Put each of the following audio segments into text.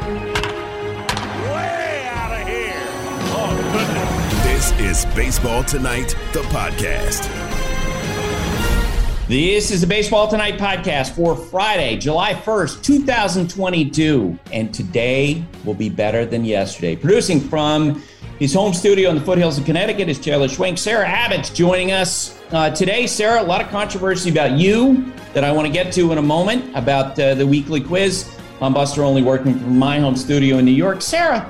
Way out of here. Oh, goodness. This is Baseball Tonight, the podcast. This is the Baseball Tonight podcast for Friday, July 1st, 2022. And today will be better than yesterday. Producing from his home studio in the foothills of Connecticut is Taylor Schwenk. Sarah Abbott's joining us today. Sarah, a lot of controversy about you that I want to get to in a moment about the weekly quiz. I'm Buster Olney working from my home studio in New York. Sarah,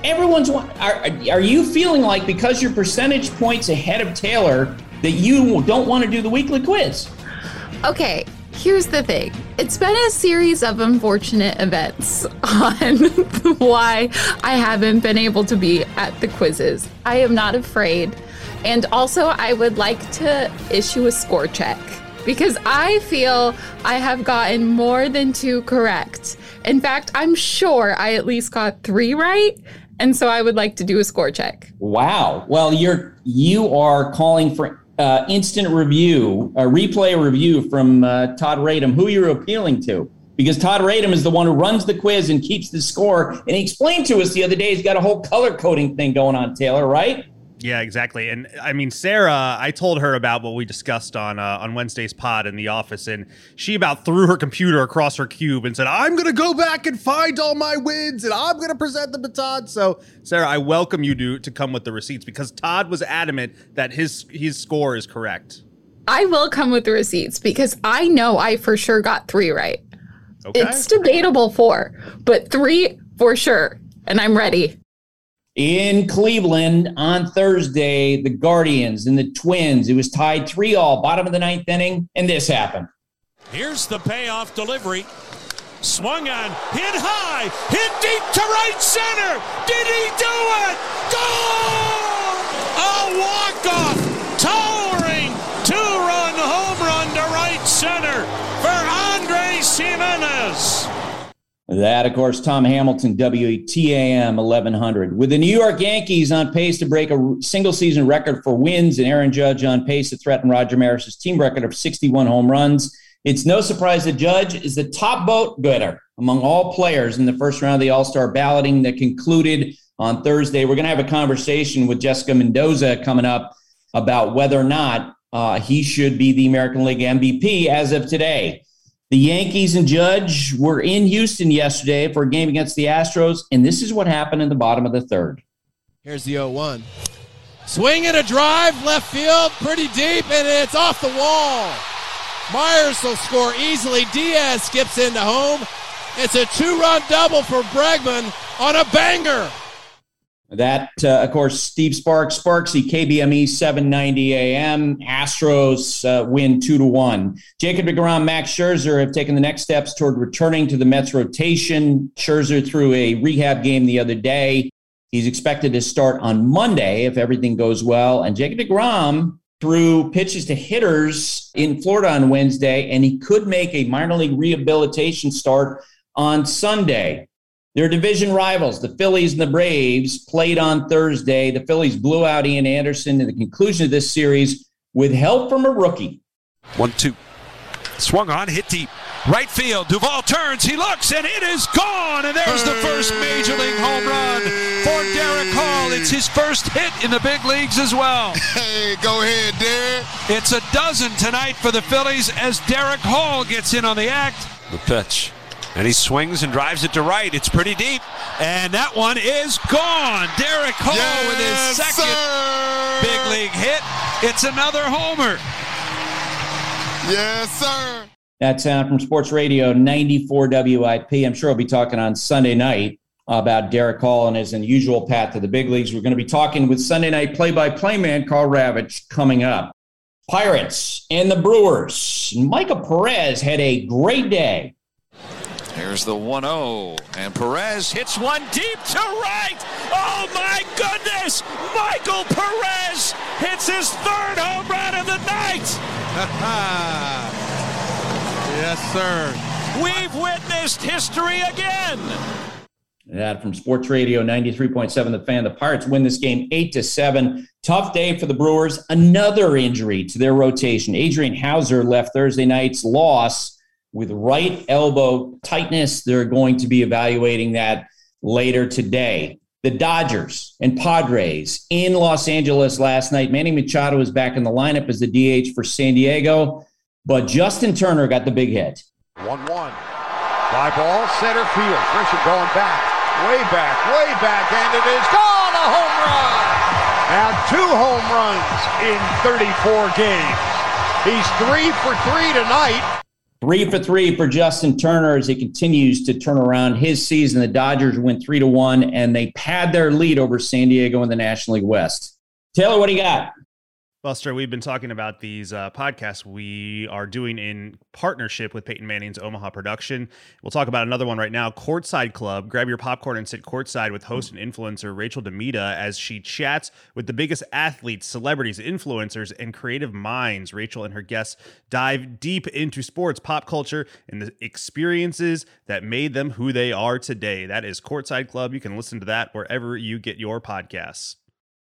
are you feeling like because you're percentage points ahead of Taylor that you don't want to do the weekly quiz? Okay, here's the thing. It's been a series of unfortunate events on why I haven't been able to be at the quizzes. I am not afraid. And also, I would like to issue a score check because I feel I have gotten more than 2 correct. In fact, I'm sure I at least got 3 right. And so I would like to do a score check. Wow. Well, you are calling for instant review, a replay review from Todd Radom. Who you're appealing to? Because Todd Radom is the one who runs the quiz and keeps the score. And he explained to us the other day he's got a whole color coding thing going on, Taylor, right? Yeah, exactly. And I mean, Sarah, I told her about what we discussed on Wednesday's pod in the office, and she about threw her computer across her cube and said, I'm going to go back and find all my wins, and I'm going to present them to Todd. So, Sarah, I welcome you to come with the receipts because Todd was adamant that his score is correct. I will come with the receipts because I know I for sure got 3 right. Okay. It's debatable 4, but 3 for sure, and I'm ready. In Cleveland on Thursday, the Guardians and the Twins, it was tied 3-3, bottom of the 9th inning, and this happened. Here's the payoff delivery. Swung on, hit high, hit deep to right center. Did he do it? Goal! A walk-off, towering 2-run home run to right center for Andres Gimenez. That, of course, Tom Hamilton, WTAM 1100. With the New York Yankees on pace to break a single-season record for wins and Aaron Judge on pace to threaten Roger Maris's team record of 61 home runs, it's no surprise that Judge is the top vote getter among all players in the first round of the All-Star balloting that concluded on Thursday. We're going to have a conversation with Jessica Mendoza coming up about whether or not he should be the American League MVP as of today. The Yankees and Judge were in Houston yesterday for a game against the Astros, and this is what happened in the bottom of the third. Here's the 0-1. Swing and a drive, left field, pretty deep, and it's off the wall. Myers will score easily. Diaz skips into home. It's a 2-run double for Bregman on a banger. That, of course, Steve Sparksy, KBME 790 AM. Astros win 2-1. Jacob deGrom, Max Scherzer have taken the next steps toward returning to the Mets rotation. Scherzer threw a rehab game the other day. He's expected to start on Monday if everything goes well. And Jacob deGrom threw pitches to hitters in Florida on Wednesday, and he could make a minor league rehabilitation start on Sunday. Their division rivals, the Phillies and the Braves, played on Thursday. The Phillies blew out Ian Anderson in the conclusion of this series with help from a rookie. 1-2. Swung on, hit deep. Right field. Duvall turns. He looks, and it is gone. And there's the first Major League home run for Derek Hall. It's his first hit in the big leagues as well. Hey, go ahead, Derek. It's a dozen tonight for the Phillies as Derek Hall gets in on the act. The pitch. And he swings and drives it to right. It's pretty deep. And that one is gone. Derek Hall with his second big league hit. It's another homer. Yes, sir. That sound from Sports Radio 94 WIP. I'm sure I'll be talking on Sunday night about Derek Hall and his unusual path to the big leagues. We're going to be talking with Sunday night play-by-play man Carl Ravitch coming up. Pirates and the Brewers. Michael Perez had a great day. Here's the 1-0, and Perez hits one deep to right. Oh, my goodness! Michael Perez hits his 3rd home run of the night. Yes, sir. We've witnessed history again. That from Sports Radio 93.7 The Fan. The Pirates win this game 8-7. Tough day for the Brewers. Another injury to their rotation. Adrian Hauser left Thursday night's loss with right elbow tightness. They're going to be evaluating that later today. The Dodgers and Padres in Los Angeles last night. Manny Machado was back in the lineup as the DH for San Diego, but Justin Turner got the big hit. 1-1. Fly ball, center field. Grisham going back, and it is gone, a home run. Now 2 home runs in 34 games. He's 3 for 3 tonight. 3 for 3 for Justin Turner as he continues to turn around his season. The Dodgers win 3-1, and they pad their lead over San Diego in the National League West. Taylor, what do you got? Buster, we've been talking about these podcasts we are doing in partnership with Peyton Manning's Omaha production. We'll talk about another one right now, Courtside Club. Grab your popcorn and sit courtside with host and influencer Rachel Demita as she chats with the biggest athletes, celebrities, influencers, and creative minds. Rachel and her guests dive deep into sports, pop culture, and the experiences that made them who they are today. That is Courtside Club. You can listen to that wherever you get your podcasts.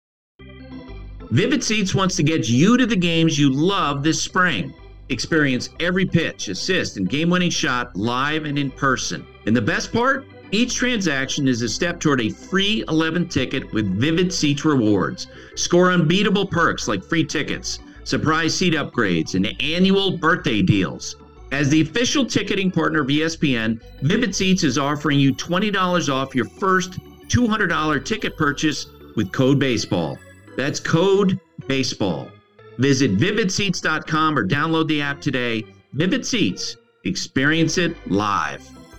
Vivid Seats wants to get you to the games you love this spring. Experience every pitch, assist, and game-winning shot live and in person. And the best part? Each transaction is a step toward a free 11 ticket with Vivid Seats rewards. Score unbeatable perks like free tickets, surprise seat upgrades, and annual birthday deals. As the official ticketing partner of ESPN, Vivid Seats is offering you $20 off your first $200 ticket purchase with code BASEBALL. That's code BASEBALL. Visit vividseats.com or download the app today. Vivid Seats. Experience it live.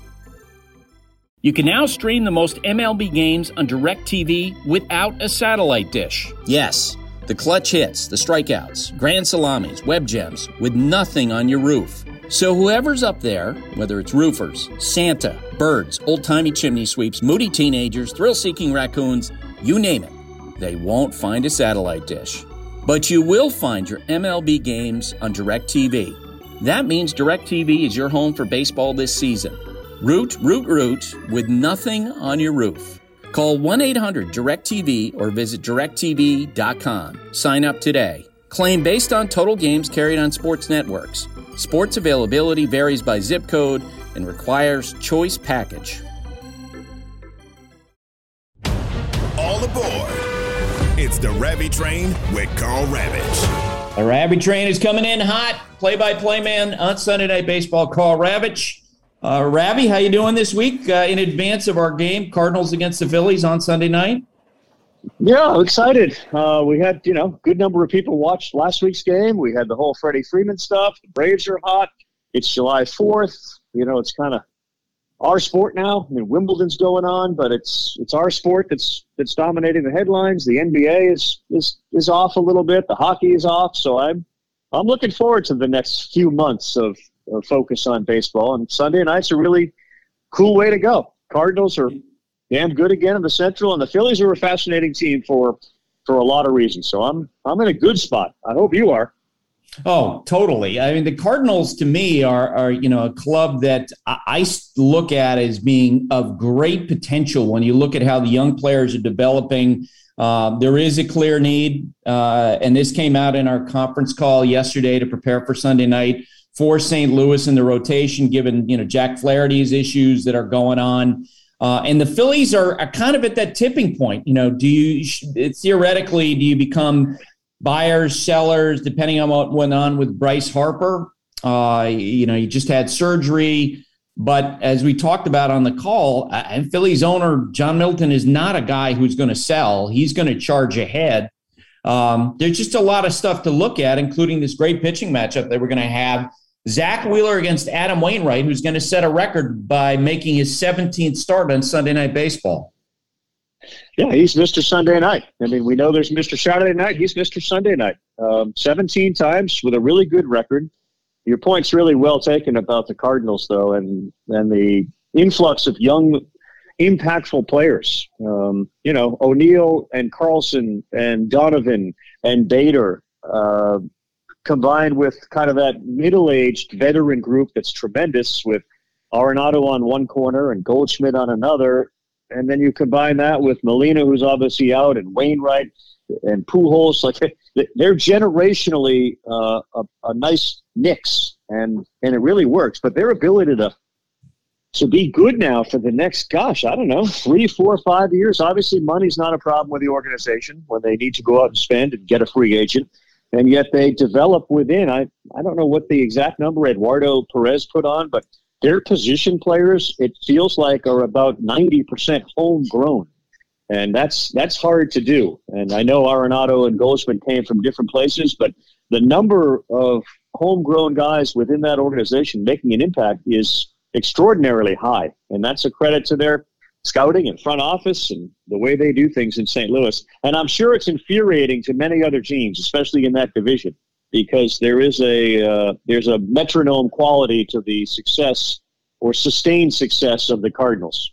You can now stream the most MLB games on DirecTV without a satellite dish. Yes, the clutch hits, the strikeouts, grand salamis, web gems, with nothing on your roof. So whoever's up there, whether it's roofers, Santa, birds, old-timey chimney sweeps, moody teenagers, thrill-seeking raccoons, you name it, they won't find a satellite dish. But you will find your MLB games on DirecTV. That means DirecTV is your home for baseball this season. Root with nothing on your roof. Call 1-800-DirecTV or visit directtv.com. Sign up today. Claim based on total games carried on sports networks. Sports availability varies by zip code and requires choice package. All aboard. It's the Ravi Train with Carl Ravitch. The Ravi Train is coming in hot. Play-by-play man on Sunday Night Baseball, Carl Ravitch. Ravi, how you doing this week in advance of our game, Cardinals against the Phillies on Sunday night? Yeah, I'm excited. We had, good number of people watched last week's game. We had the whole Freddie Freeman stuff. The Braves are hot. It's July 4th. It's kind of our sport now. I mean, Wimbledon's going on, but it's our sport that's dominating the headlines. The NBA is off a little bit. The hockey is off. So I'm looking forward to the next few months of focus on baseball. And Sunday night's a really cool way to go. Cardinals are damn good again in the Central, and the Phillies are a fascinating team for a lot of reasons. So I'm in a good spot. I hope you are. Oh, totally. I mean, the Cardinals to me are a club that I look at as being of great potential when you look at how the young players are developing. There is a clear need, and this came out in our conference call yesterday to prepare for Sunday night for St. Louis in the rotation, given Jack Flaherty's issues that are going on. And the Phillies are kind of at that tipping point. Do you become buyers, sellers, depending on what went on with Bryce Harper? You just had surgery. But as we talked about on the call, Phillies owner John Middleton is not a guy who's going to sell. He's going to charge ahead. There's just a lot of stuff to look at, including this great pitching matchup that we're going to have. Zach Wheeler against Adam Wainwright, who's going to set a record by making his 17th start on Sunday Night Baseball. Yeah, he's Mr. Sunday Night. I mean, we know there's Mr. Saturday Night. He's Mr. Sunday Night. 17 times with a really good record. Your point's really well taken about the Cardinals, though, and the influx of young, impactful players. O'Neill and Carlson and Donovan and Bader, combined with kind of that middle-aged veteran group that's tremendous with Arenado on one corner and Goldschmidt on another. And then you combine that with Molina, who's obviously out, and Wainwright and Pujols. Like, they're generationally a nice mix, and it really works. But their ability to be good now for the next, 3, 4, 5 years. Obviously, money's not a problem with the organization when they need to go out and spend and get a free agent. And yet they develop within. I don't know what the exact number Eduardo Perez put on, but their position players, it feels like, are about 90% homegrown. And that's hard to do. And I know Arenado and Goldschmidt came from different places, but the number of homegrown guys within that organization making an impact is extraordinarily high. And that's a credit to their scouting and front office and the way they do things in St. Louis. And I'm sure it's infuriating to many other teams, especially in that division, because there's a metronome quality to the success or sustained success of the Cardinals.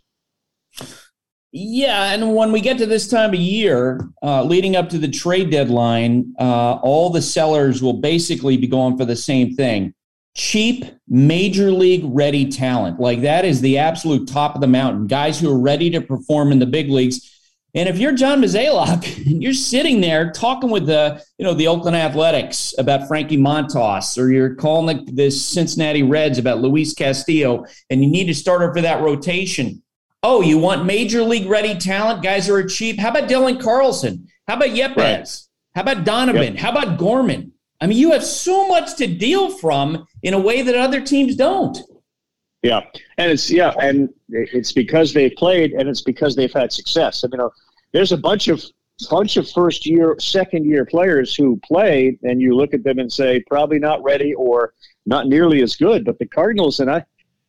Yeah, and when we get to this time of year, leading up to the trade deadline, all the sellers will basically be going for the same thing. Cheap, major league ready talent. Like, that is the absolute top of the mountain. Guys who are ready to perform in the big leagues. And if you're John Mozeliak, you're sitting there talking with the Oakland Athletics about Frankie Montas, or you're calling the Cincinnati Reds about Luis Castillo, and you need a starter for that rotation. Oh, you want major league ready talent, guys who are cheap? How about Dylan Carlson? How about Yepez? Right. How about Donovan? Yep. How about Gorman? I mean, you have so much to deal from in a way that other teams don't. Yeah, and it's because they've played, and it's because they've had success. I mean, there's a bunch of first year, second year players who play, and you look at them and say probably not ready or not nearly as good. But the Cardinals, and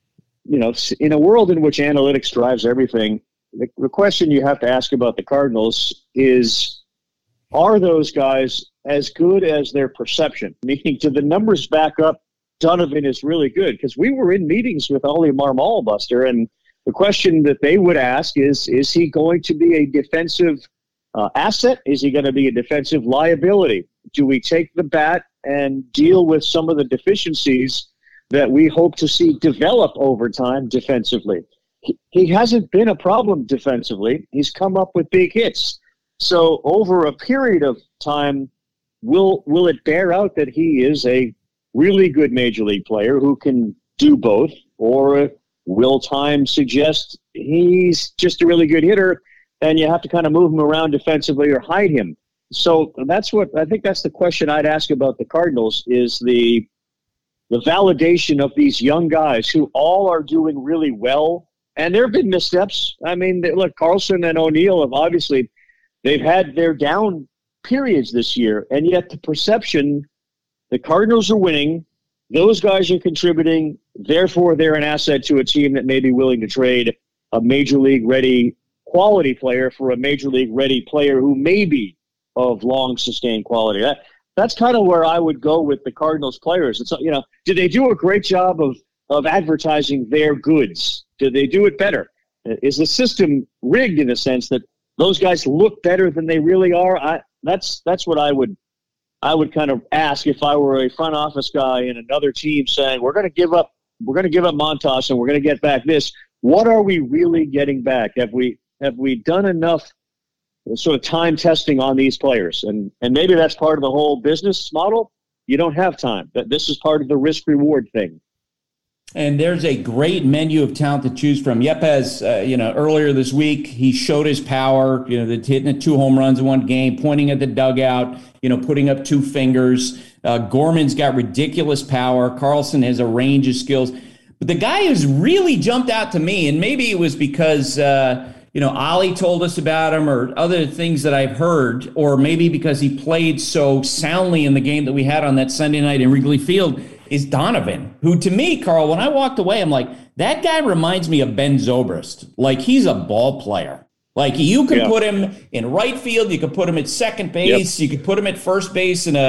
in a world in which analytics drives everything, the question you have to ask about the Cardinals is, are those guys as good as their perception? Meaning, do the numbers back up Donovan is really good? Because we were in meetings with Oli Marmol, Buster, and the question that they would ask is he going to be a defensive asset? Is he going to be a defensive liability? Do we take the bat and deal with some of the deficiencies that we hope to see develop over time defensively? He hasn't been a problem defensively. He's come up with big hits. So over a period of time, will it bear out that he is a really good major league player who can do both? Or will time suggest he's just a really good hitter and you have to kind of move him around defensively or hide him? So that's the question I'd ask about the Cardinals, is the validation of these young guys who all are doing really well. And there have been missteps. I mean, look, Carlson and O'Neill have obviously, they've had their down periods this year, and yet the perception, the Cardinals are winning, those guys are contributing, therefore they're an asset to a team that may be willing to trade a major league ready quality player for a major league ready player who may be of long sustained quality. That's kind of where I would go with the Cardinals players. It's, did they do a great job of advertising their goods? Did they do it better? Is the system rigged in a sense that those guys look better than they really are? That's what I would kind of ask if I were a front office guy in another team saying, we're going to give up Montas and we're going to get back this. What are we really getting back? Have we done enough sort of time testing on these players? And maybe that's part of the whole business model. You don't have time. This is part of the risk-reward thing. And there's a great menu of talent to choose from. Yepez, earlier this week, he showed his power, hitting 2 home runs in one game, pointing at the dugout, putting up 2 fingers. Gorman's got ridiculous power. Carlson has a range of skills. But the guy who's really jumped out to me, and maybe it was because, Ollie told us about him or other things that I've heard, or maybe because he played so soundly in the game that we had on that Sunday night in Wrigley Field, is Donovan, who to me, Carl, when I walked away, I'm like, that guy reminds me of Ben Zobrist. Like, he's a ball player. Like, you could put him in right field, you could put him at second base, you could put him at first base in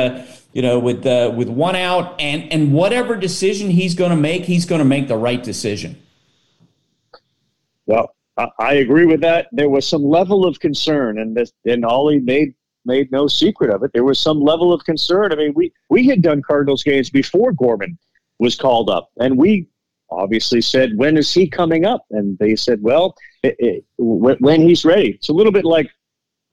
with one out, and whatever decision he's going to make the right decision. Well, I agree with that. There was some level of concern, and Ollie made no secret of it. There was some level of concern. I mean, we had done Cardinals games before Gorman was called up, and we obviously said, when is he coming up? And they said, well, when he's ready. It's a little bit like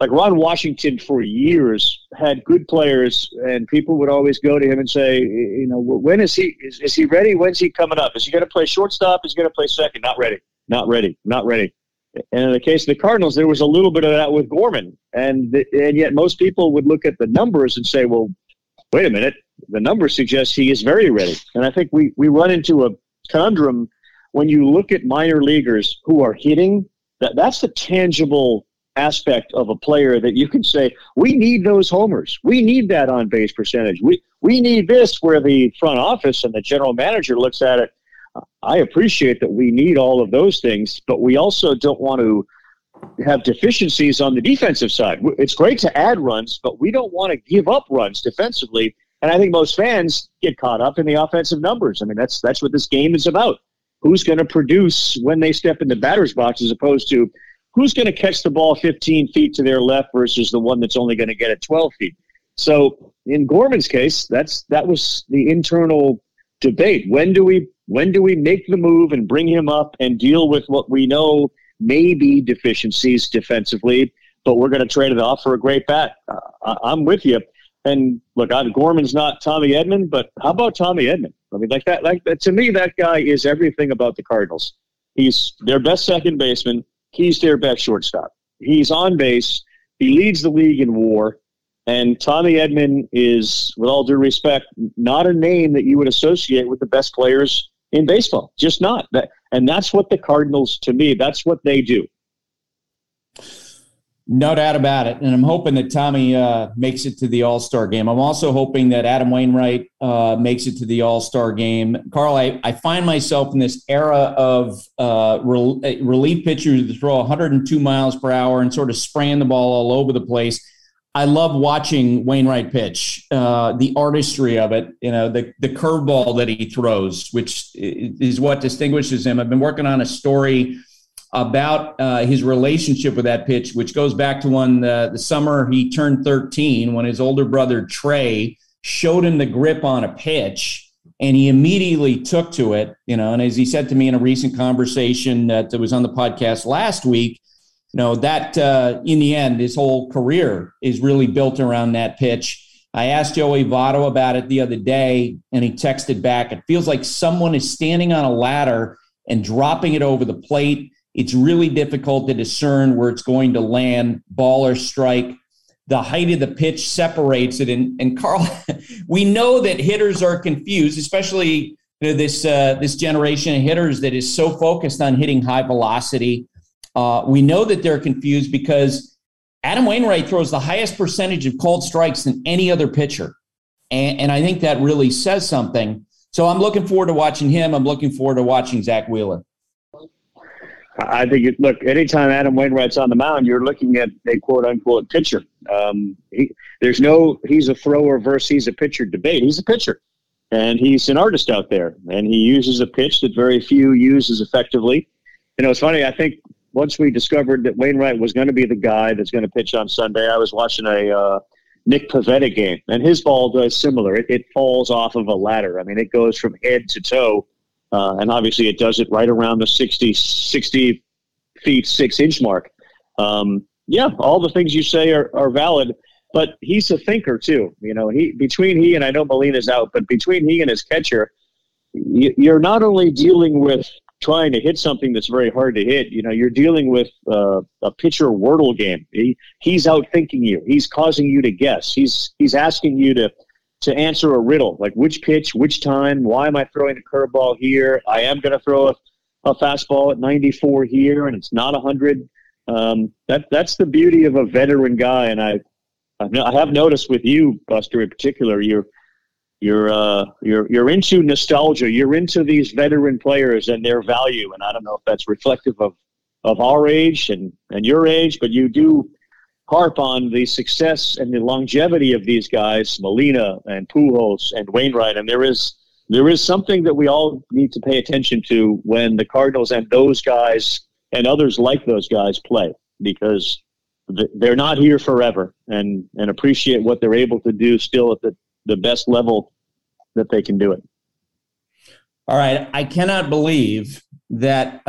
like Ron Washington for years had good players, and people would always go to him and say, you know, when is he? Is he ready? When's he coming up? Is he going to play shortstop? Is he going to play second? Not ready. Not ready. Not ready. And in the case of the Cardinals, there was a little bit of that with Gorman, and yet most people would look at the numbers and say, well, wait a minute, the numbers suggest he is very ready. And I think we run into a conundrum when you look at minor leaguers who are hitting. That's the tangible aspect of a player that you can say, we need those homers. We need that on-base percentage. We need this, where the front office and the general manager looks at it. I appreciate that we need all of those things, but we also don't want to have deficiencies on the defensive side. It's great to add runs, but we don't want to give up runs defensively. And I think most fans get caught up in the offensive numbers. I mean, that's what this game is about. Who's going to produce when they step in the batter's box, as opposed to who's going to catch the ball 15 feet to their left versus the one that's only going to get it 12 feet. So in Gorman's case, that was the internal debate. When do we make the move and bring him up and deal with what we know may be deficiencies defensively, but we're going to trade it off for a great bat? I'm with you. And look, Gorman's not Tommy Edman, but how about Tommy Edman? I mean, like that, to me, that guy is everything about the Cardinals. He's their best second baseman. He's their best shortstop. He's on base. He leads the league in WAR. And Tommy Edman is, with all due respect, not a name that you would associate with the best players in baseball. Just not. And that's what the Cardinals, to me, that's what they do. No doubt about it. And I'm hoping that Tommy makes it to the All-Star game. I'm also hoping that Adam Wainwright makes it to the All-Star game. Carl, I find myself in this era of relief pitchers that throw 102 miles per hour and sort of spraying the ball all over the place. I love watching Wainwright pitch, the artistry of it, you know, the curveball that he throws, which is what distinguishes him. I've been working on a story about his relationship with that pitch, which goes back to when the summer he turned 13, when his older brother Trey showed him the grip on a pitch, and he immediately took to it, you know, and as he said to me in a recent conversation that was on the podcast last week, you know, that in the end, his whole career is really built around that pitch. I asked Joey Votto about it the other day, and he texted back, it feels like someone is standing on a ladder and dropping it over the plate. It's really difficult to discern where it's going to land, ball or strike. The height of the pitch separates it. And Carl, we know that hitters are confused, especially this generation of hitters that is so focused on hitting high velocity. We know that they're confused because Adam Wainwright throws the highest percentage of called strikes than any other pitcher. And I think that really says something. So I'm looking forward to watching him. I'm looking forward to watching Zach Wheeler. I think, look, anytime Adam Wainwright's on the mound, you're looking at a quote-unquote pitcher. He's a thrower versus he's a pitcher debate. He's a pitcher, and he's an artist out there, and he uses a pitch that very few use as effectively. You know, it's funny, I think once we discovered that Wainwright was going to be the guy that's going to pitch on Sunday, I was watching a Nick Pivetta game, and his ball does similar. It falls off of a ladder. I mean, it goes from head to toe. And obviously it does it right around the 60 feet, 6-inch mark. Yeah, all the things you say are valid, but he's a thinker too. You know, and I know Molina's out, but between he and his catcher, you're not only dealing with trying to hit something that's very hard to hit, you know, you're dealing with a pitcher Wordle game. He's out-thinking you. He's causing you to guess. He's asking you to answer a riddle, like which pitch, which time, why am I throwing a curveball here? I am going to throw a fastball at 94 here, and it's not 100. That's the beauty of a veteran guy, and I have noticed with you, Buster, in particular, you're into nostalgia. You're into these veteran players and their value, and I don't know if that's reflective of our age and your age, but you do harp on the success and the longevity of these guys, Molina and Pujols and Wainwright, and there is something that we all need to pay attention to when the Cardinals and those guys and others like those guys play, because they're not here forever, and appreciate what they're able to do still at the best level that they can do it. All right. I cannot believe that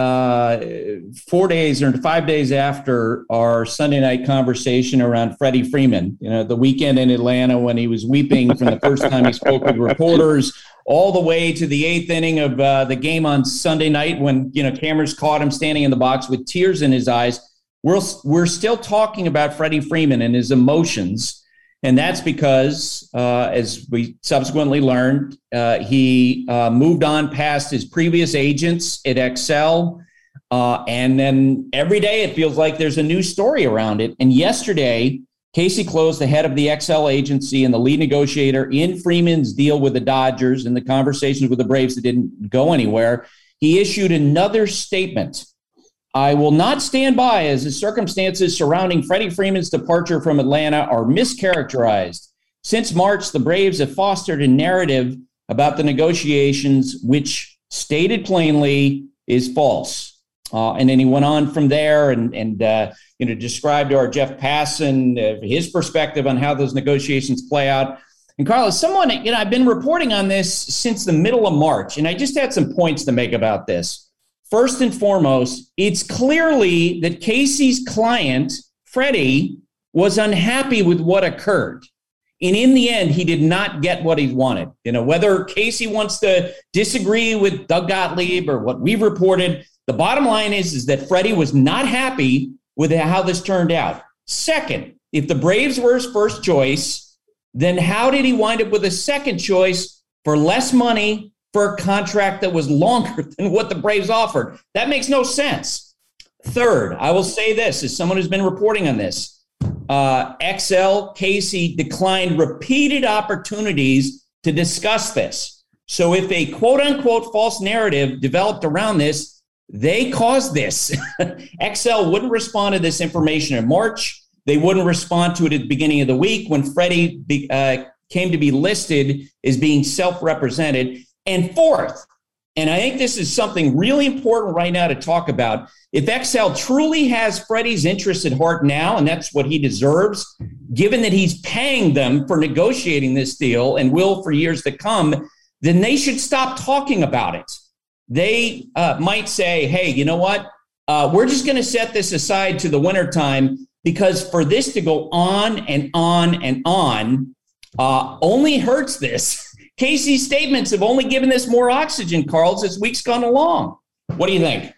4 days or 5 days after our Sunday night conversation around Freddie Freeman, the weekend in Atlanta when he was weeping from the first time he spoke with reporters, all the way to the 8th inning of the game on Sunday night when, cameras caught him standing in the box with tears in his eyes. We're still talking about Freddie Freeman and his emotions. And that's because, as we subsequently learned, he moved on past his previous agents at Excel. And then every day it feels like there's a new story around it. And yesterday, Casey Close, the head of the Excel agency and the lead negotiator in Freeman's deal with the Dodgers and the conversations with the Braves that didn't go anywhere, he issued another statement. I will not stand by as the circumstances surrounding Freddie Freeman's departure from Atlanta are mischaracterized. Since March, the Braves have fostered a narrative about the negotiations, which stated plainly is false. And then he went on from there and described to our Jeff Passan his perspective on how those negotiations play out. And Carlos, someone, I've been reporting on this since the middle of March, and I just had some points to make about this. First and foremost, it's clearly that Casey's client, Freddie, was unhappy with what occurred. And in the end, he did not get what he wanted. Whether Casey wants to disagree with Doug Gottlieb or what we've reported, the bottom line is that Freddie was not happy with how this turned out. Second, if the Braves were his first choice, then how did he wind up with a second choice for less money for a contract that was longer than what the Braves offered? That makes no sense. Third, I will say this, as someone who's been reporting on this, XL Casey declined repeated opportunities to discuss this. So if a quote unquote false narrative developed around this, they caused this. XL wouldn't respond to this information in March. They wouldn't respond to it at the beginning of the week when Freddie came to be listed as being self-represented. And fourth, and I think this is something really important right now to talk about, if XL truly has Freddie's interest at heart now, and that's what he deserves, given that he's paying them for negotiating this deal and will for years to come, then they should stop talking about it. They might say, hey, you know what? We're just going to set this aside to the wintertime because for this to go on and on and on only hurts this. Casey's statements have only given this more oxygen, Carls, as weeks gone along. What do you think?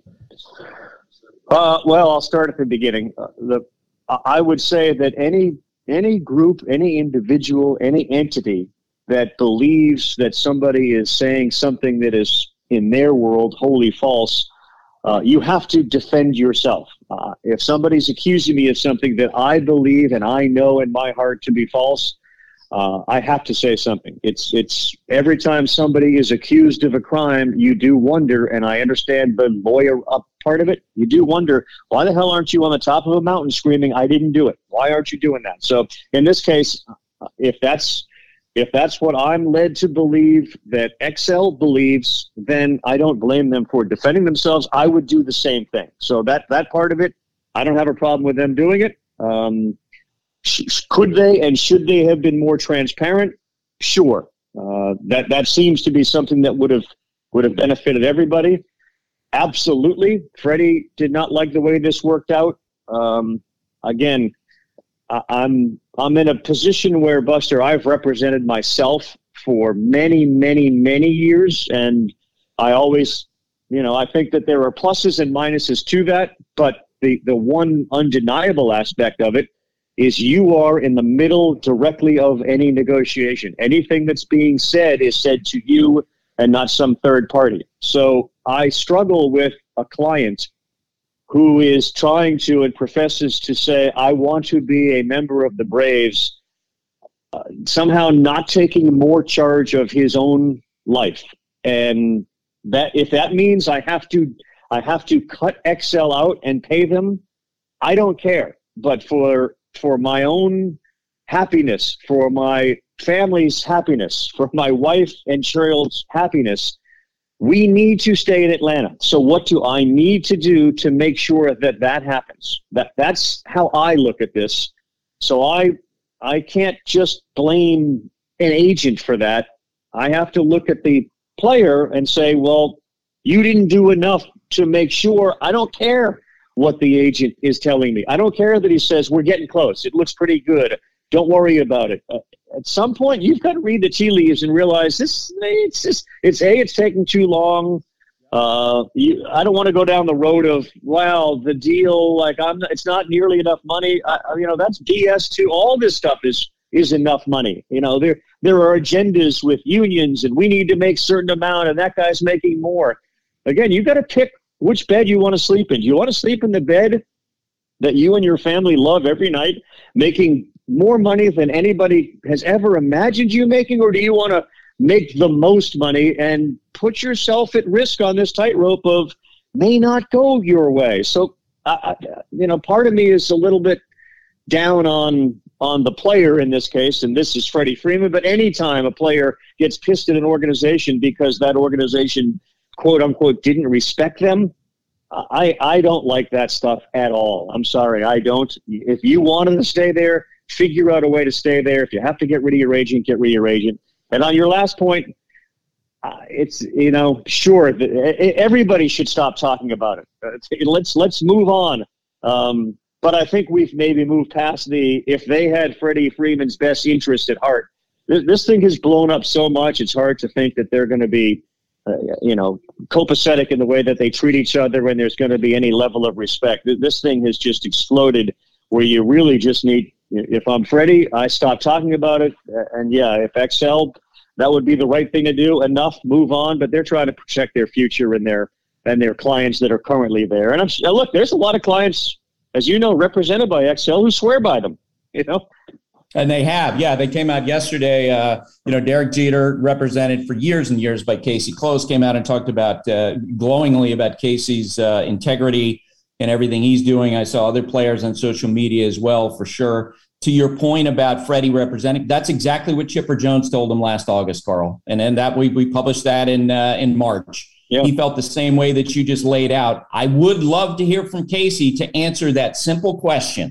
Well, I'll start at the beginning. I would say that any group, any individual, any entity that believes that somebody is saying something that is, in their world, wholly false, you have to defend yourself. If somebody's accusing me of something that I believe and I know in my heart to be false, I have to say something. It's every time somebody is accused of a crime, you do wonder, and I understand the lawyer up part of it. You do wonder, why the hell aren't you on the top of a mountain screaming, I didn't do it? Why aren't you doing that? So in this case, if that's what I'm led to believe that XL believes, then I don't blame them for defending themselves. I would do the same thing. So that part of it, I don't have a problem with them doing it. Could they and should they have been more transparent? Sure. That seems to be something that would have benefited everybody. Absolutely. Freddie did not like the way this worked out. Again, I'm in a position where, Buster, I've represented myself for many, many, many years, and I always, I think that there are pluses and minuses to that, but the one undeniable aspect of it is you are in the middle directly of any negotiation. Anything that's being said is said to you and not some third party. So I struggle with a client who is trying to and professes to say, I want to be a member of the Braves, somehow not taking more charge of his own life. And that if that means I have to cut XL out and pay them, I don't care. But for my own happiness, for my family's happiness, for my wife and child's happiness, we need to stay in Atlanta. So what do I need to do to make sure that happens? That's how I look at this. So I can't just blame an agent for that. I have to look at the player and say, well, you didn't do enough to make sure. I don't care what the agent is telling me. I don't care that he says we're getting close. It looks pretty good. Don't worry about it. At some point, you've got to read the tea leaves and realize it's taking too long. I don't want to go down the road of, well, the deal, it's not nearly enough money. That's BS too. All this stuff is enough money. There are agendas with unions, and we need to make certain amount, and that guy's making more. Again, you've got to pick which bed you want to sleep in. Do you want to sleep in the bed that you and your family love every night, making more money than anybody has ever imagined you making, or do you want to make the most money and put yourself at risk on this tightrope of may not go your way? So, part of me is a little bit down on the player in this case, and this is Freddie Freeman, but anytime a player gets pissed at an organization because that organization, quote unquote, didn't respect them, I don't like that stuff at all. I'm sorry, I don't. If you wanted to stay there, figure out a way to stay there. If you have to get rid of your agent, get rid of your agent. And on your last point, it's, sure, everybody should stop talking about it. Let's move on. But I think we've maybe moved past if they had Freddie Freeman's best interest at heart. This thing has blown up so much, it's hard to think that they're going to be, copacetic in the way that they treat each other when there's going to be any level of respect. This thing has just exploded where you really just need, if I'm Freddie, I stop talking about it. And if XL, that would be the right thing to do. Enough, move on. But they're trying to protect their future and their clients that are currently there. And look, there's a lot of clients, as you know, represented by XL who swear by them, And they have. Yeah, they came out yesterday. Derek Jeter, represented for years and years by Casey Close, came out and talked about glowingly about Casey's integrity and everything he's doing. I saw other players on social media as well, for sure. To your point about Freddie representing, that's exactly what Chipper Jones told him last August, Carl. And then that we published that in March. Yeah. He felt the same way that you just laid out. I would love to hear from Casey to answer that simple question.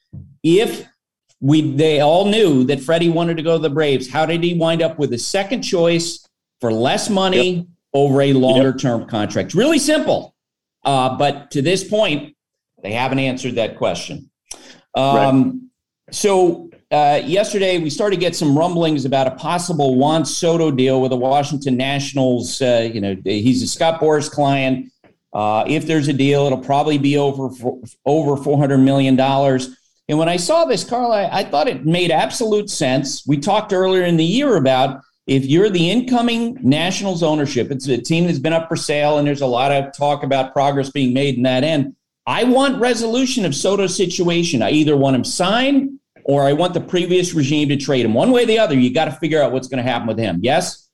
If they all knew that Freddie wanted to go to the Braves, how did he wind up with a second choice for less money over a longer-term contract? Really simple. But to this point, they haven't answered that question. Right. So yesterday, we started to get some rumblings about a possible Juan Soto deal with the Washington Nationals. He's a Scott Boras client. If there's a deal, it'll probably be over $400 million. And when I saw this, Carl, I thought it made absolute sense. We talked earlier in the year about if you're the incoming Nationals ownership, it's a team that's been up for sale, and there's a lot of talk about progress being made in that end. I want resolution of Soto's situation. I either want him signed or I want the previous regime to trade him. One way or the other, you got to figure out what's going to happen with him. Yes?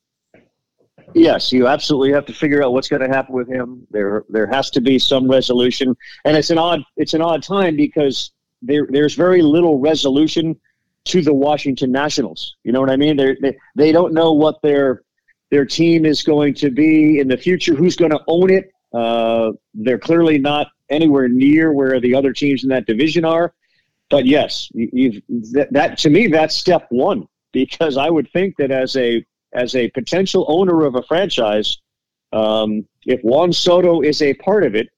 Yes, you absolutely have to figure out what's going to happen with him. There has to be some resolution. And it's an odd time because there's very little resolution to the Washington Nationals. You know what I mean? They don't know what their team is going to be in the future, who's going to own it. They're clearly not anywhere near where the other teams in that division are. But yes, that to me, that's step one, because I would think that as a potential owner of a franchise, if Juan Soto is a part of it,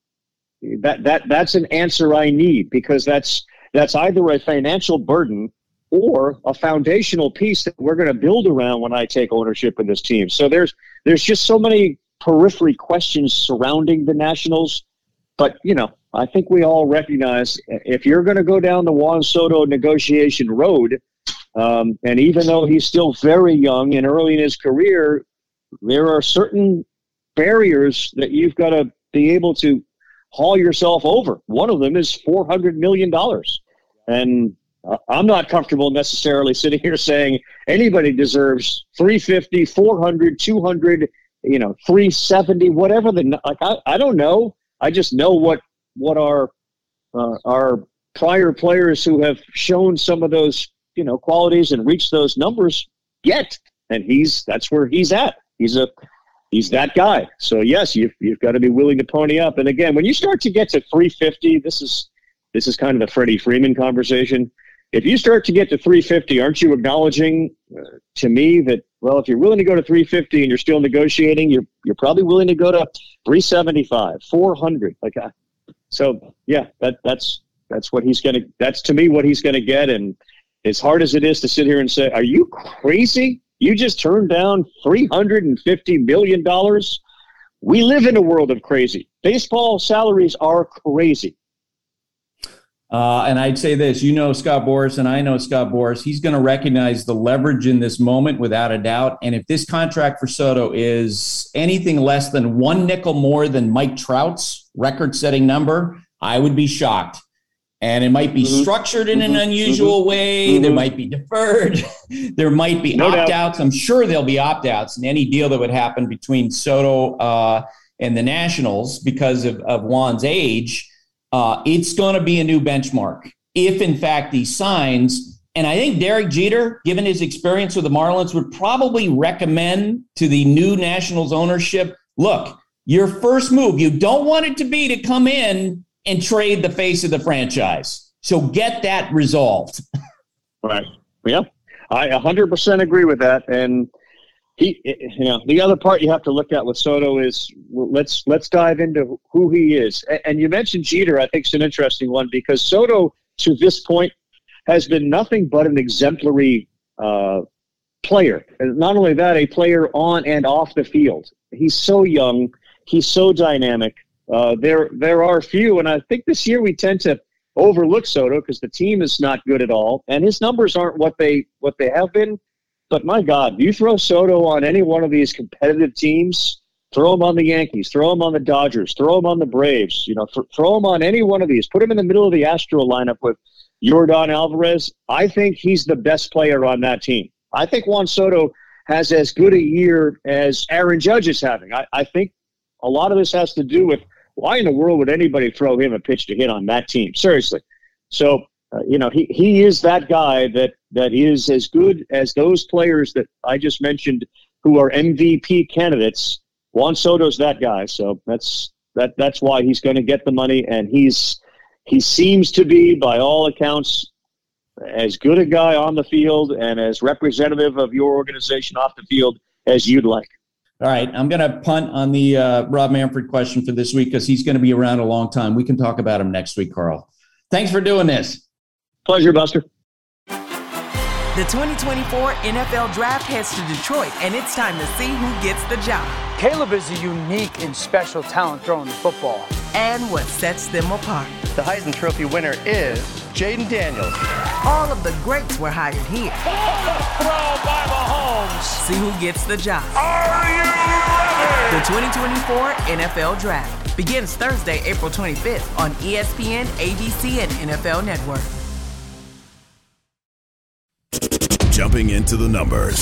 that's an answer I need, because that's either a financial burden or a foundational piece that we're going to build around when I take ownership of this team. So there's just so many periphery questions surrounding the Nationals. But, I think we all recognize if you're going to go down the Juan Soto negotiation road, and even though he's still very young and early in his career, there are certain barriers that you've got to be able to haul yourself over. One of them is $400 million. And I'm not comfortable necessarily sitting here saying anybody deserves 350, 400, 200, 370, whatever I don't know. I just know what our prior players who have shown some of those, qualities and reached those numbers get. And that's where he's at. He's that guy. So yes, you've got to be willing to pony up. And again, when you start to get to 350, this is kind of the Freddie Freeman conversation. if you start to get to 350, aren't you acknowledging to me that, well, if you're willing to go to 350 and you're still negotiating, you're probably willing to go to 375, 400. So yeah, that's what he's going to, that's to me what he's going to get. And as hard as it is to sit here and say, are you crazy? You just turned down $350 million. We live in a world of crazy. Baseball salaries are crazy. And I'd say this, Scott Boras, and I know Scott Boras, he's going to recognize the leverage in this moment without a doubt. And if this contract for Soto is anything less than one nickel more than Mike Trout's record-setting number, I would be shocked. And it might be structured in an unusual way. There might be deferred. There might be opt-outs. I'm sure there'll be opt-outs in any deal that would happen between Soto and the Nationals because of Juan's age. It's going to be a new benchmark if, in fact, he signs. And I think Derek Jeter, given his experience with the Marlins, would probably recommend to the new Nationals ownership, look, your first move, you don't want it to be to come in and trade the face of the franchise. So get that resolved. Right. Yeah, I 100% agree with that. And the other part you have to look at with Soto is let's dive into who he is. And you mentioned Jeter. I think it's an interesting one because Soto, to this point, has been nothing but an exemplary player. And not only that, a player on and off the field. He's so young. He's so dynamic. There are few, and I think this year we tend to overlook Soto because the team is not good at all, and his numbers aren't what they have been. But my God, you throw Soto on any one of these competitive teams, throw him on the Yankees, throw him on the Dodgers, throw him on the Braves, throw him on any one of these, put him in the middle of the Astro lineup with Yordan Alvarez. I think he's the best player on that team. I think Juan Soto has as good a year as Aaron Judge is having. I think a lot of this has to do with why in the world would anybody throw him a pitch to hit on that team? Seriously. So, he is that guy that is as good as those players that I just mentioned who are MVP candidates. Juan Soto's that guy. So that's why he's going to get the money. And he seems to be, by all accounts, as good a guy on the field and as representative of your organization off the field as you'd like. All right, I'm going to punt on the Rob Manfred question for this week because he's going to be around a long time. We can talk about him next week, Carl. Thanks for doing this. Pleasure, Buster. The 2024 NFL Draft heads to Detroit, and it's time to see who gets the job. Caleb is a unique and special talent throwing the football. And what sets them apart. The Heisman Trophy winner is Jaden Daniels. All of the greats were hired here. Throw by Mahomes. See who gets the job. Are you ready? The 2024 NFL Draft begins Thursday, April 25th on ESPN, ABC, and NFL Network. Jumping into the numbers.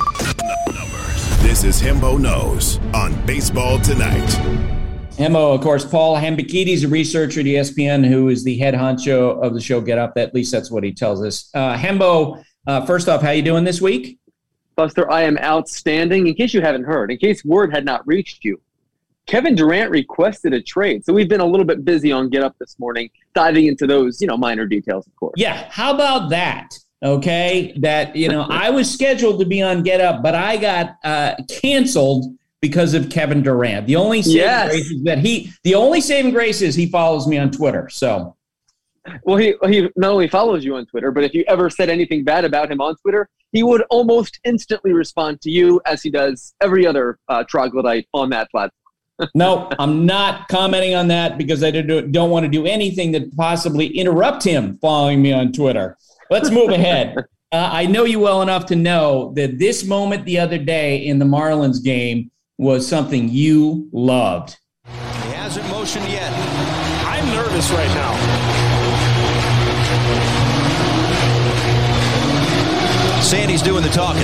This is Hembo Knows on Baseball Tonight. Hembo, of course, Paul Hembekides, a researcher at ESPN, who is the head honcho of the show Get Up. At least that's what he tells us. Hembo, first off, how you doing this week? Buster, I am outstanding. In case you haven't heard, in case word had not reached you, Kevin Durant requested a trade. So we've been a little bit busy on Get Up this morning, diving into those, minor details, of course. Yeah, how about that? Okay, that, I was scheduled to be on Get Up, but I got canceled because of Kevin Durant. The only saving grace is he follows me on Twitter. So, well, he not only follows you on Twitter, but if you ever said anything bad about him on Twitter, he would almost instantly respond to you as he does every other troglodyte on that platform. No, I'm not commenting on that because I don't want to do anything that possibly interrupt him following me on Twitter. Let's move ahead. I know you well enough to know that this moment the other day in the Marlins game was something you loved. He hasn't motioned yet. I'm nervous right now. Sandy's doing the talking.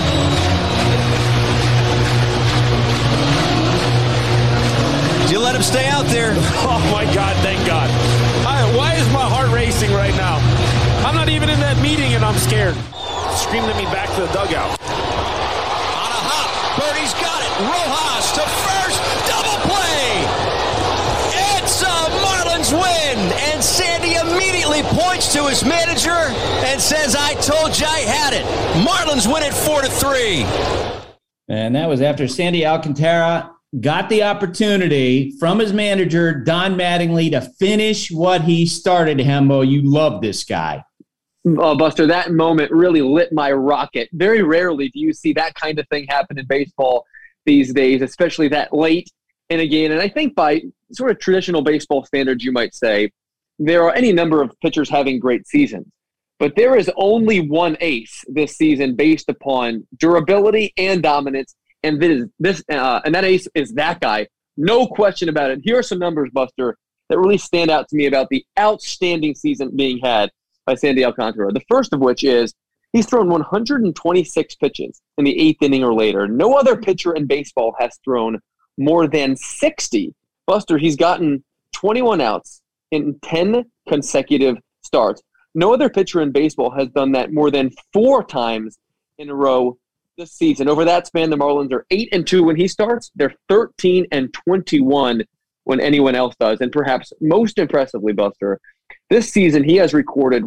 Did you let him stay out there? Oh, my God, thank God. Why is my heart racing right now? I'm not even in that meeting, and I'm scared. Screaming at me back to the dugout. On a hop, Birdie's got it. Rojas to first, double play. It's a Marlins win, and Sandy immediately points points to his manager and says, I told you I had it. Marlins win it 4-3. And that was after Sandy Alcantara got the opportunity from his manager, Don Mattingly, to finish what he started. Hembo, you love this guy. Buster, that moment really lit my rocket. Very rarely do you see that kind of thing happen in baseball these days, especially that late in a game. And I think by sort of traditional baseball standards, you might say, there are any number of pitchers having great seasons. But there is only one ace this season based upon durability and dominance, and that ace is that guy. No question about it. Here are some numbers, Buster, that really stand out to me about the outstanding season being had by Sandy Alcantara. The first of which is he's thrown 126 pitches in the 8th inning or later. No other pitcher in baseball has thrown more than 60. Buster, he's gotten 21 outs in 10 consecutive starts. No other pitcher in baseball has done that more than 4 times in a row this season. Over that span, the Marlins are 8-2 when he starts. They're 13-21 when anyone else does. And perhaps most impressively, Buster, this season he has recorded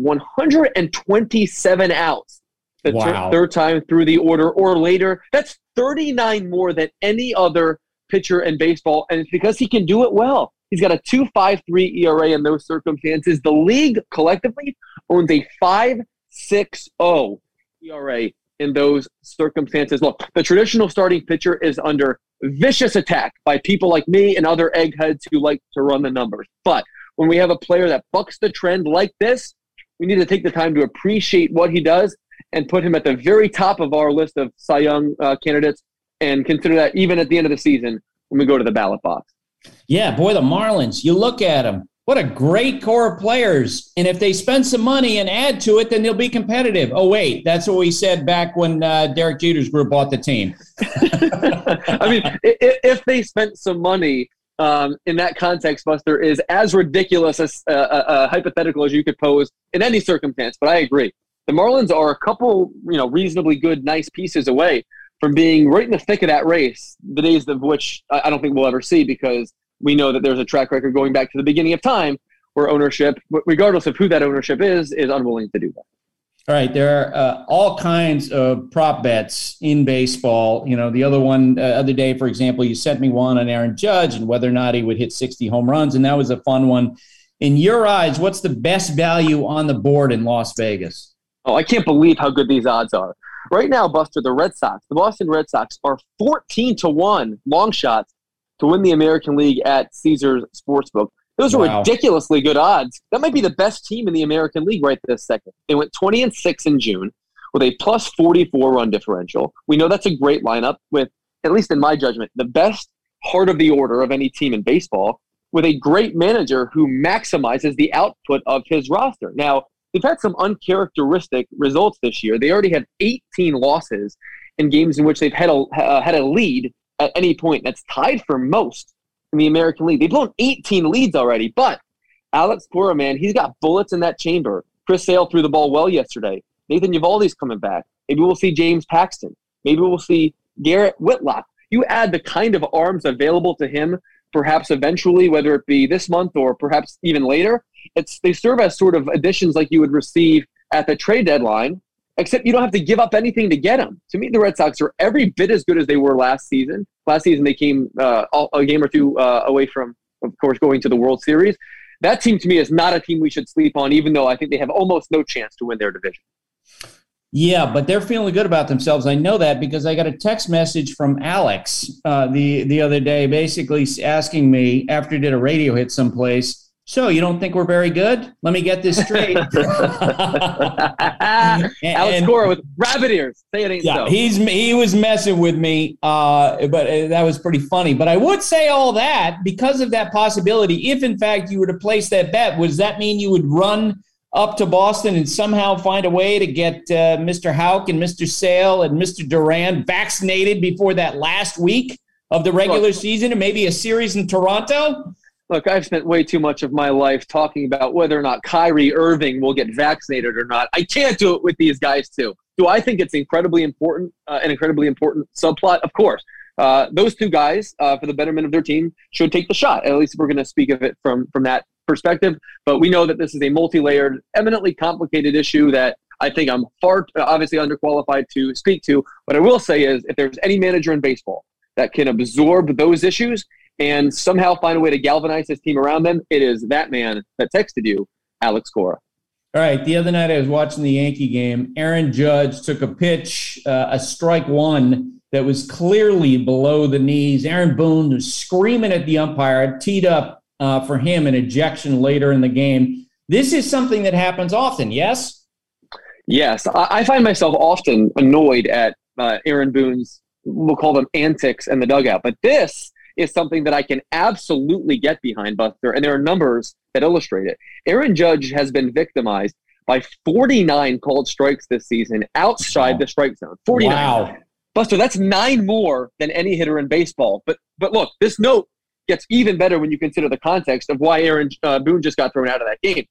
127 outs. The third time through the order or later. That's 39 more than any other pitcher in baseball, and it's because he can do it well. He's got a 2.53 ERA in those circumstances. The league collectively owns a 5.60 ERA in those circumstances. Look, the traditional starting pitcher is under vicious attack by people like me and other eggheads who like to run the numbers. But when we have a player that bucks the trend like this, we need to take the time to appreciate what he does and put him at the very top of our list of Cy Young candidates, and consider that even at the end of the season when we go to the ballot box. Yeah, boy, the Marlins, you look at them. What a great core of players. And if they spend some money and add to it, then they'll be competitive. Oh, wait, that's what we said back when Derek Jeter's group bought the team. I mean, if they spent some money in that context, Buster, is as ridiculous as a hypothetical as you could pose in any circumstance. But I agree. The Marlins are a couple, reasonably good, nice pieces away from being right in the thick of that race, the days of which I don't think we'll ever see, because we know that there's a track record going back to the beginning of time where ownership, regardless of who that ownership is unwilling to do that. All right, there are all kinds of prop bets in baseball. The other day, for example, you sent me one on Aaron Judge and whether or not he would hit 60 home runs, and that was a fun one. In your eyes, what's the best value on the board in Las Vegas? Oh, I can't believe how good these odds are. Right now, Buster, the Boston Red Sox are 14-1 long shots to win the American League at Caesars Sportsbook. Those are ridiculously good odds. That might be the best team in the American League right this second. They went 20-6 in June with a plus 44 run differential. We know that's a great lineup with, at least in my judgment, the best heart of the order of any team in baseball, with a great manager who maximizes the output of his roster. Now, they've had some uncharacteristic results this year. They already had 18 losses in games in which they've had a lead at any point. That's tied for most in the American League. They've blown 18 leads already, but Alex Cora, man, he's got bullets in that chamber. Chris Sale threw the ball well yesterday. Nathan Eovaldi's coming back. Maybe we'll see James Paxton. Maybe we'll see Garrett Whitlock. You add the kind of arms available to him, perhaps eventually, whether it be this month or perhaps even later, they serve as sort of additions like you would receive at the trade deadline, except you don't have to give up anything to get them. To me, the Red Sox are every bit as good as they were last season. Last season, they came a game or two away from, of course, going to the World Series. That team, to me, is not a team we should sleep on, even though I think they have almost no chance to win their division. Yeah, but they're feeling good about themselves. I know that because I got a text message from Alex the other day, basically asking me, after he did a radio hit someplace, so you don't think we're very good? Let me get this straight. Alex Cora with rabbit ears. Say it ain't so. He was messing with me, but that was pretty funny. But I would say all that because of that possibility. If, in fact, you were to place that bet, does that mean you would run up to Boston and somehow find a way to get Mr. Houck and Mr. Sale and Mr. Duran vaccinated before that last week of the regular season and maybe a series in Toronto? Look, I've spent way too much of my life talking about whether or not Kyrie Irving will get vaccinated or not. I can't do it with these guys, too. Do I think it's incredibly important, an incredibly important subplot? Of course. Those two guys, for the betterment of their team, should take the shot. At least if we're going to speak of it from that perspective, but we know that this is a multi-layered, eminently complicated issue that I think I'm far obviously underqualified to speak to. What I will say is if there's any manager in baseball that can absorb those issues and somehow find a way to galvanize his team around them, it is that man that texted you, Alex Cora. All right. The other night I was watching the Yankee game. Aaron Judge took a pitch, a strike one that was clearly below the knees. Aaron Boone was screaming at the umpire, teed up for him an ejection later in the game. This is something that happens often, yes? Yes. I find myself often annoyed at Aaron Boone's, we'll call them antics in the dugout. But this is something that I can absolutely get behind, Buster, and there are numbers that illustrate it. Aaron Judge has been victimized by 49 called strikes this season outside the strike zone. 49. Wow. Buster, that's 9 more than any hitter in baseball. But look, this note gets even better when you consider the context of why Aaron Boone just got thrown out of that game.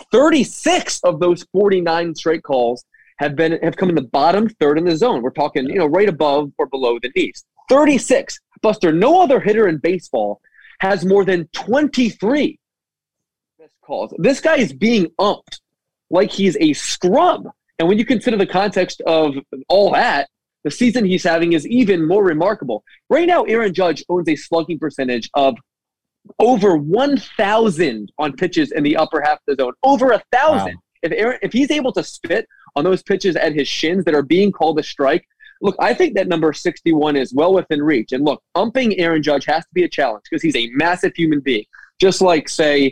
36 of those 49 straight calls have come in the bottom third in the zone. We're talking, right above or below the knees. 36. Buster, no other hitter in baseball has more than 23 missed calls. This guy is being umped like he's a scrub. And when you consider the context of all that, the season he's having is even more remarkable. Right now, Aaron Judge owns a slugging percentage of over 1,000 on pitches in the upper half of the zone. Over 1,000. Wow. If he's able to spit on those pitches at his shins that are being called a strike, look, I think that number 61 is well within reach. And look, umping Aaron Judge has to be a challenge because he's a massive human being. Just like, say,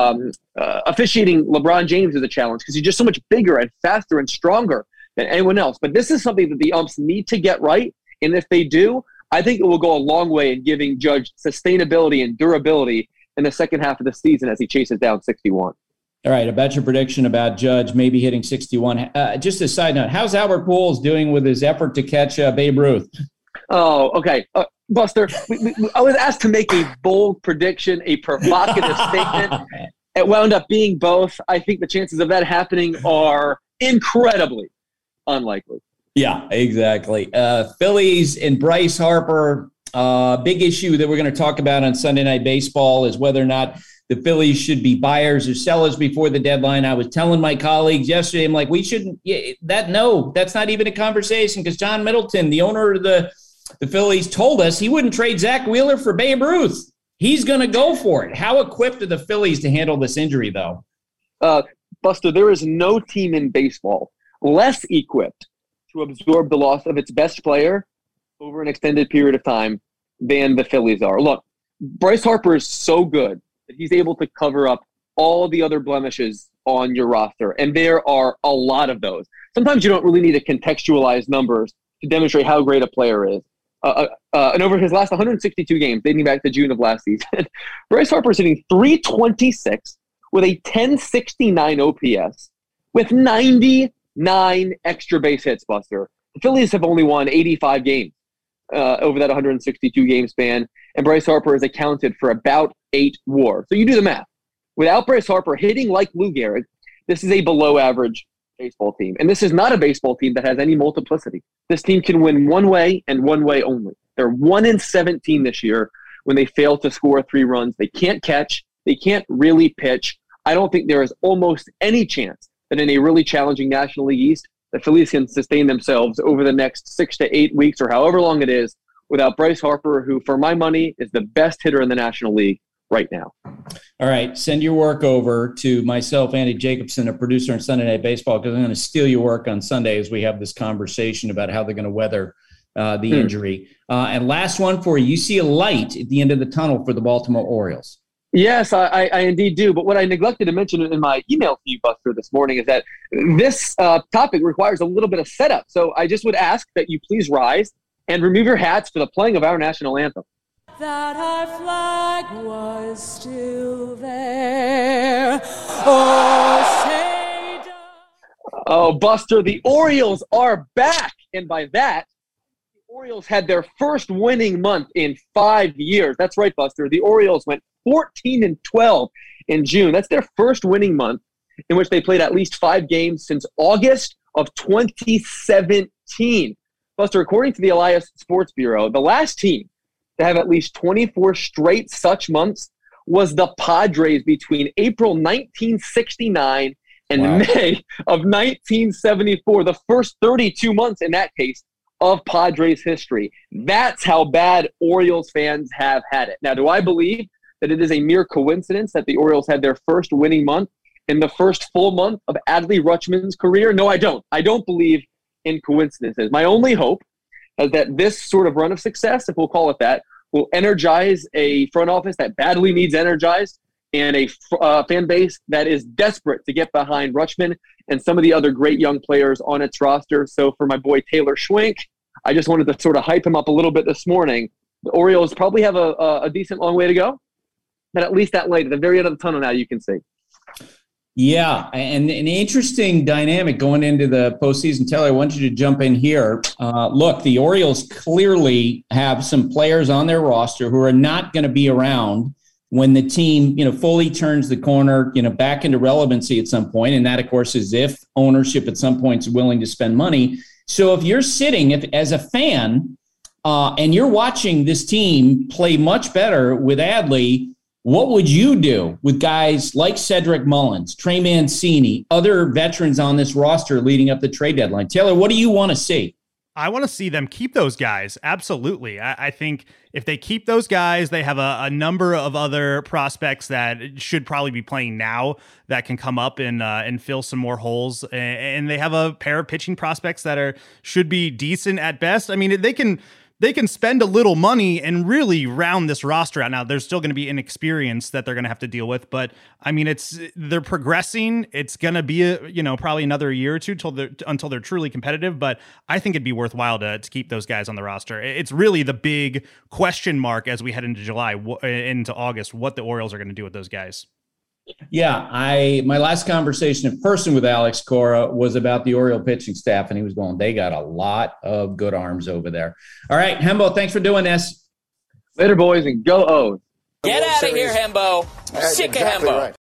officiating LeBron James is a challenge because he's just so much bigger and faster and stronger than anyone else. But this is something that the umps need to get right. And if they do, I think it will go a long way in giving Judge sustainability and durability in the second half of the season as he chases down 61. All right, about your prediction about Judge maybe hitting 61. Just a side note, how's Albert Pujols doing with his effort to catch Babe Ruth? Oh, okay. Buster, I was asked to make a bold prediction, a provocative statement. It wound up being both. I think the chances of that happening are incredibly unlikely. Yeah, exactly. Phillies and Bryce Harper, big issue that we're going to talk about on Sunday Night Baseball is whether or not the Phillies should be buyers or sellers before the deadline. I was telling my colleagues yesterday, I'm like, we shouldn't, that's not even a conversation because John Middleton, the owner of the Phillies, told us he wouldn't trade Zach Wheeler for Babe Ruth. He's going to go for it. How equipped are the Phillies to handle this injury, though? Buster, there is no team in baseball less equipped to absorb the loss of its best player over an extended period of time than the Phillies are. Look, Bryce Harper is so good that he's able to cover up all the other blemishes on your roster, and there are a lot of those. Sometimes you don't really need to contextualize numbers to demonstrate how great a player is. And over his last 162 games, dating back to June of last season, Bryce Harper is hitting .326 with a 1069 OPS with 99 extra base hits, Buster. The Phillies have only won 85 games over that 162 game span, and Bryce Harper has accounted for about 8 WAR. So you do the math. Without Bryce Harper hitting like Lou Gehrig, this is a below average baseball team. And this is not a baseball team that has any multiplicity. This team can win one way and one way only. They're 1-17 this year when they fail to score 3 runs. They can't catch. They can't really pitch. I don't think there is almost any chance that in a really challenging National League East, the Phillies can sustain themselves over the next 6 to 8 weeks or however long it is without Bryce Harper, who, for my money, is the best hitter in the National League right now. All right. Send your work over to myself, Andy Jacobson, a producer on Sunday Night Baseball, because I'm going to steal your work on Sunday as we have this conversation about how they're going to weather the injury. And last one for you. You see a light at the end of the tunnel for the Baltimore Orioles. Yes, I indeed do. But what I neglected to mention in my email to you, Buster, this morning is that this topic requires a little bit of setup. So I just would ask that you please rise and remove your hats for the playing of our national anthem. That our flag was still there. Oh, say Oh, Buster, the Orioles are back. And by that, the Orioles had their first winning month in 5 years. That's right, Buster. The Orioles went 14-12 in June. That's their first winning month in which they played at least 5 games since August of 2017. Buster, according to the Elias Sports Bureau, the last team to have at least 24 straight such months was the Padres between April 1969 and May of 1974, the first 32 months in that case of Padres history. That's how bad Orioles fans have had it. Now, do I believe that it is a mere coincidence that the Orioles had their first winning month in the first full month of Adley Rutschman's career? No, I don't. I don't believe in coincidences. My only hope is that this sort of run of success, if we'll call it that, will energize a front office that badly needs energized and a fan base that is desperate to get behind Rutschman and some of the other great young players on its roster. So for my boy Taylor Schwenk, I just wanted to sort of hype him up a little bit this morning. The Orioles probably have a decent long way to go, but at least that light at the very end of the tunnel now you can see. Yeah, and an interesting dynamic going into the postseason. Taylor, I want you to jump in here. Look, the Orioles clearly have some players on their roster who are not going to be around when the team, fully turns the corner, back into relevancy at some point. And that, of course, is if ownership at some point is willing to spend money. So if you're sitting as a fan and you're watching this team play much better with Adley, what would you do with guys like Cedric Mullins, Trey Mancini, other veterans on this roster leading up the trade deadline? Taylor, what do you want to see? I want to see them keep those guys. Absolutely. I think if they keep those guys, they have a number of other prospects that should probably be playing now that can come up and fill some more holes. And they have a pair of pitching prospects that should be decent at best. I mean, they can spend a little money and really round this roster out. Now, there's still going to be inexperience that they're going to have to deal with, but I mean, they're progressing. It's going to be probably another year or two until they're truly competitive. But I think it'd be worthwhile to keep those guys on the roster. It's really the big question mark as we head into July, into August, what the Orioles are going to do with those guys. Yeah, my last conversation in person with Alex Cora was about the Oriole pitching staff, and he was going, they got a lot of good arms over there. All right, Hembo, thanks for doing this. Later, boys, and go O's. Get out of here, Hembo. Sick exactly of Hembo. Right.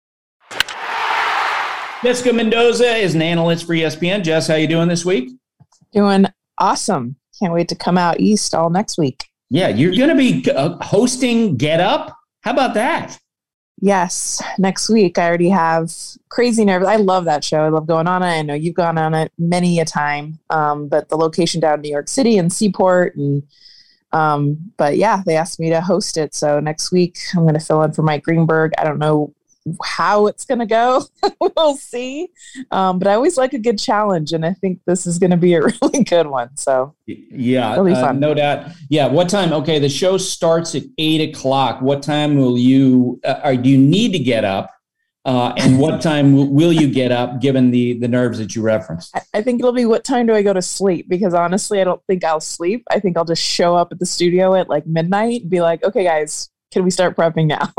Jessica Mendoza is an analyst for ESPN. Jess, how you doing this week? Doing awesome. Can't wait to come out east all next week. Yeah, you're going to be hosting Get Up? How about that? Yes, next week. I already have crazy nerves. I love that show. I love going on it. I know you've gone on it many a time, but the location down in New York City and Seaport. But yeah, they asked me to host it. So next week I'm going to fill in for Mike Greenberg. I don't know how it's going to go. We'll see. But I always like a good challenge, and I think this is going to be a really good one. So yeah, it'll be fun. No doubt. Yeah. What time? Okay. The show starts at 8:00. What time will you, do you need to get up? And what time will you get up given the nerves that you referenced? I think it'll be what time do I go to sleep? Because honestly, I don't think I'll sleep. I think I'll just show up at the studio at like midnight and be like, okay, guys, can we start prepping now?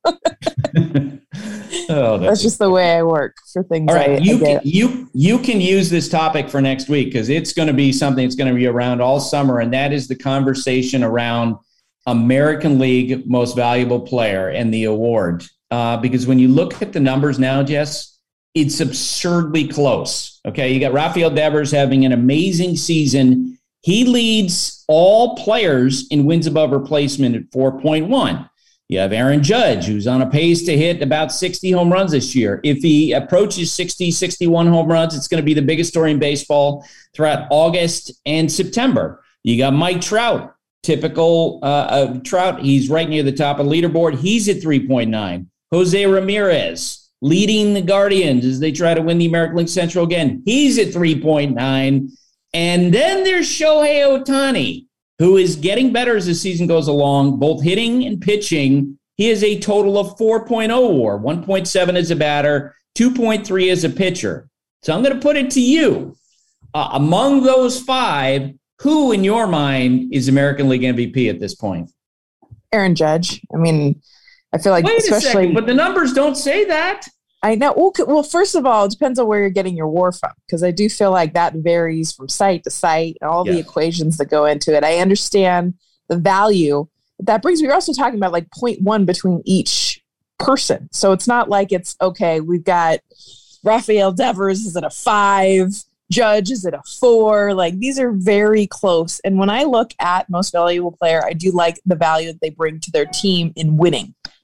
That's just the way I work for things. All right, you can use this topic for next week because it's going to be something that's going to be around all summer, and that is the conversation around American League Most Valuable Player and the award. Because when you look at the numbers now, Jess, it's absurdly close. Okay, you got Rafael Devers having an amazing season. He leads all players in wins above replacement at 4.1. You have Aaron Judge, who's on a pace to hit about 60 home runs this year. If he approaches 60, 61 home runs, it's going to be the biggest story in baseball throughout August and September. You got Mike Trout, typical Trout. He's right near the top of the leaderboard. He's at 3.9. Jose Ramirez, leading the Guardians as they try to win the American League Central again. He's at 3.9. And then there's Shohei Ohtani, who is getting better as the season goes along, both hitting and pitching. He has a total of 4.0 WAR, 1.7 as a batter, 2.3 as a pitcher. So I'm going to put it to you. Among those five, who in your mind is American League MVP at this point? Aaron Judge. I mean, I feel like Wait a second, but the numbers don't say that. I know. Well, first of all, it depends on where you're getting your WAR from, because I do feel like that varies from site to site and all the equations that go into it. I understand the value. That brings me, we're also talking about like 0.1 between each person. So it's not like it's, okay, we've got Rafael Devers is at a 5, Judge is at a 4. Like these are very close. And when I look at Most Valuable Player, I do like the value that they bring to their team in winning.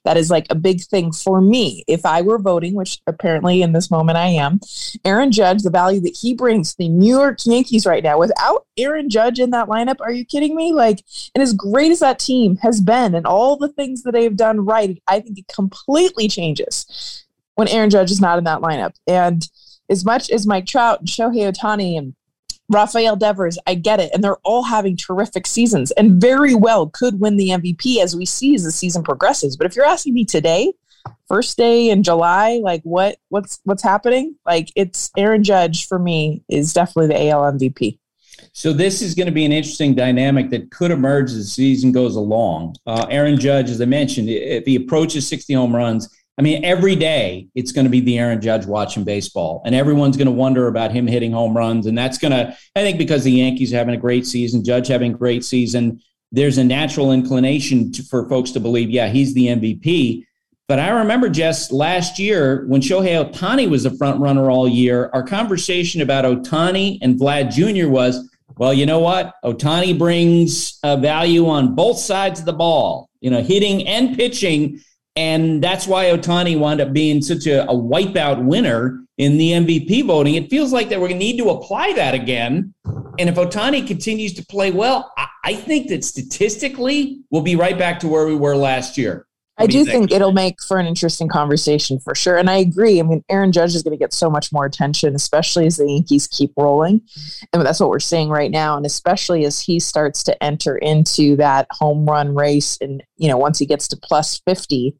That is like a big thing for me. If I were voting, which apparently in this moment I am, Aaron Judge, the value that he brings to the New York Yankees right now, without Aaron Judge in that lineup, are you kidding me? Like, and as great as that team has been and all the things that they've done right, I think it completely changes when Aaron Judge is not in that lineup. And as much as Mike Trout and Shohei Ohtani and Rafael Devers, I get it. And they're all having terrific seasons and very well could win the MVP as we see as the season progresses. But if you're asking me today, first day in July, like what's happening? Like, it's Aaron Judge for me is definitely the AL MVP. So this is going to be an interesting dynamic that could emerge as the season goes along. Aaron Judge, as I mentioned, if he approaches 60 home runs, I mean, every day it's going to be the Aaron Judge watching baseball, and everyone's going to wonder about him hitting home runs. And that's going to, I think, because the Yankees are having a great season, Judge having a great season, there's a natural inclination for folks to believe, yeah, he's the MVP. But I remember, Jess, last year when Shohei Ohtani was the front runner all year, our conversation about Ohtani and Vlad Jr. was, well, you know what? Ohtani brings value on both sides of the ball, hitting and pitching. And that's why Ohtani wound up being such a wipeout winner in the MVP voting. It feels like that we're going to need to apply that again. And if Ohtani continues to play well, I think that statistically we'll be right back to where we were last year. I do think it'll make for an interesting conversation for sure. And I agree. I mean, Aaron Judge is going to get so much more attention, especially as the Yankees keep rolling. And that's what we're seeing right now. And especially as he starts to enter into that home run race. And, once he gets to plus 50,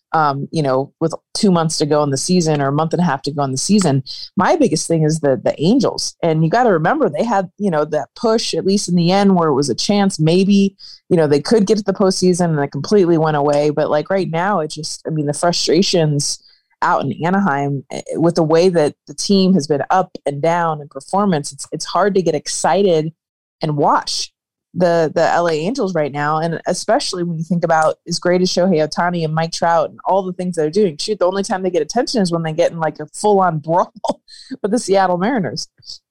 with 2 months to go in the season or a month and a half to go in the season, my biggest thing is the Angels. And you got to remember they had, that push, at least in the end, where it was a chance, maybe, they could get to the postseason and it completely went away. But like right now, the frustrations out in Anaheim with the way that the team has been up and down in performance, it's hard to get excited and watch the LA Angels right now. And especially when you think about as great as Shohei Ohtani and Mike Trout and all the things they're doing, the only time they get attention is when they get in like a full on brawl with the Seattle Mariners.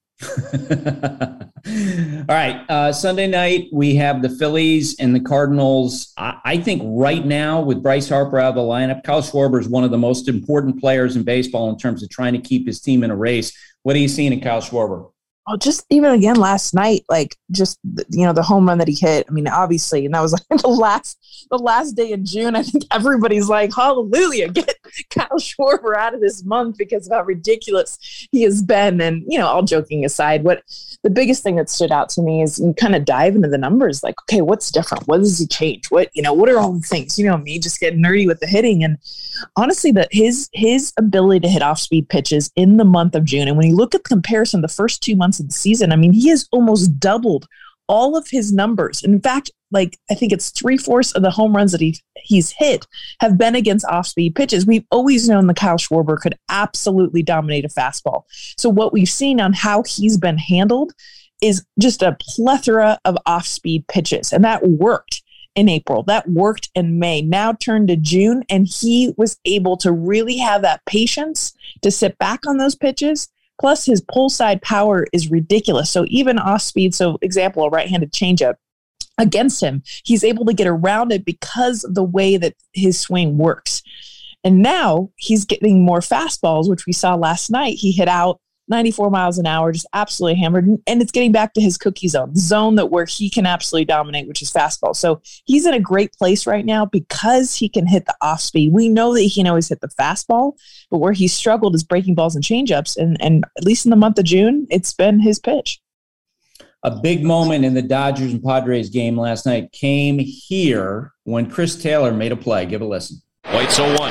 All right. Sunday night, we have the Phillies and the Cardinals. I think right now with Bryce Harper out of the lineup, Kyle Schwarber is one of the most important players in baseball in terms of trying to keep his team in a race. What are you seeing in Kyle Schwarber? Oh, just even again last night, like just, the home run that he hit. I mean, obviously, and that was like the last day in June. I think everybody's like, hallelujah, get Kyle Schwarber out of this month because of how ridiculous he has been. And, all joking aside, what the biggest thing that stood out to me is you kind of dive into the numbers, like, okay, what's different? What does he change? What are all the things, me just getting nerdy with the hitting. And honestly, his ability to hit off-speed pitches in the month of June. And when you look at the comparison, the first 2 months of the season, I mean, he has almost doubled all of his numbers. In fact, like I think it's 3/4 of the home runs that he's hit have been against off-speed pitches. We've always known that Kyle Schwarber could absolutely dominate a fastball. So what we've seen on how he's been handled is just a plethora of off-speed pitches. And that worked in April. That worked in May. Now turned to June, and he was able to really have that patience to sit back on those pitches. Plus, his pull side power is ridiculous. So even off speed, so example, a right-handed changeup against him, he's able to get around it because of the way that his swing works. And now he's getting more fastballs, which we saw last night. He hit out 94 miles an hour, just absolutely hammered. And it's getting back to his cookie zone, the zone that where he can absolutely dominate, which is fastball. So he's in a great place right now because he can hit the off speed. We know that he can always hit the fastball, but where he struggled is breaking balls and changeups. And at least in the month of June, it's been his pitch. A big moment in the Dodgers and Padres game last night came here when Chris Taylor made a play. Give a listen. White's 0-1.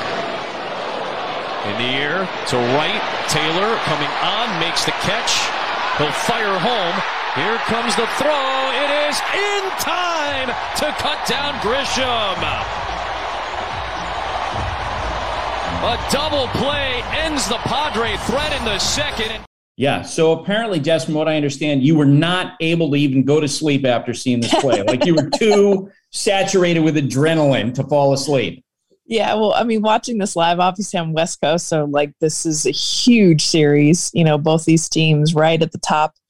In the air to right. Taylor coming on, makes the catch. He'll fire home. Here comes the throw. It is in time to cut down Grisham. A double play ends the Padre threat in the second. Yeah, so apparently, Jess, from what I understand, you were not able to even go to sleep after seeing this play. Like you were too saturated with adrenaline to fall asleep. Yeah, well, I mean, watching this live, obviously I'm West Coast, so like this is a huge series, both these teams right at the top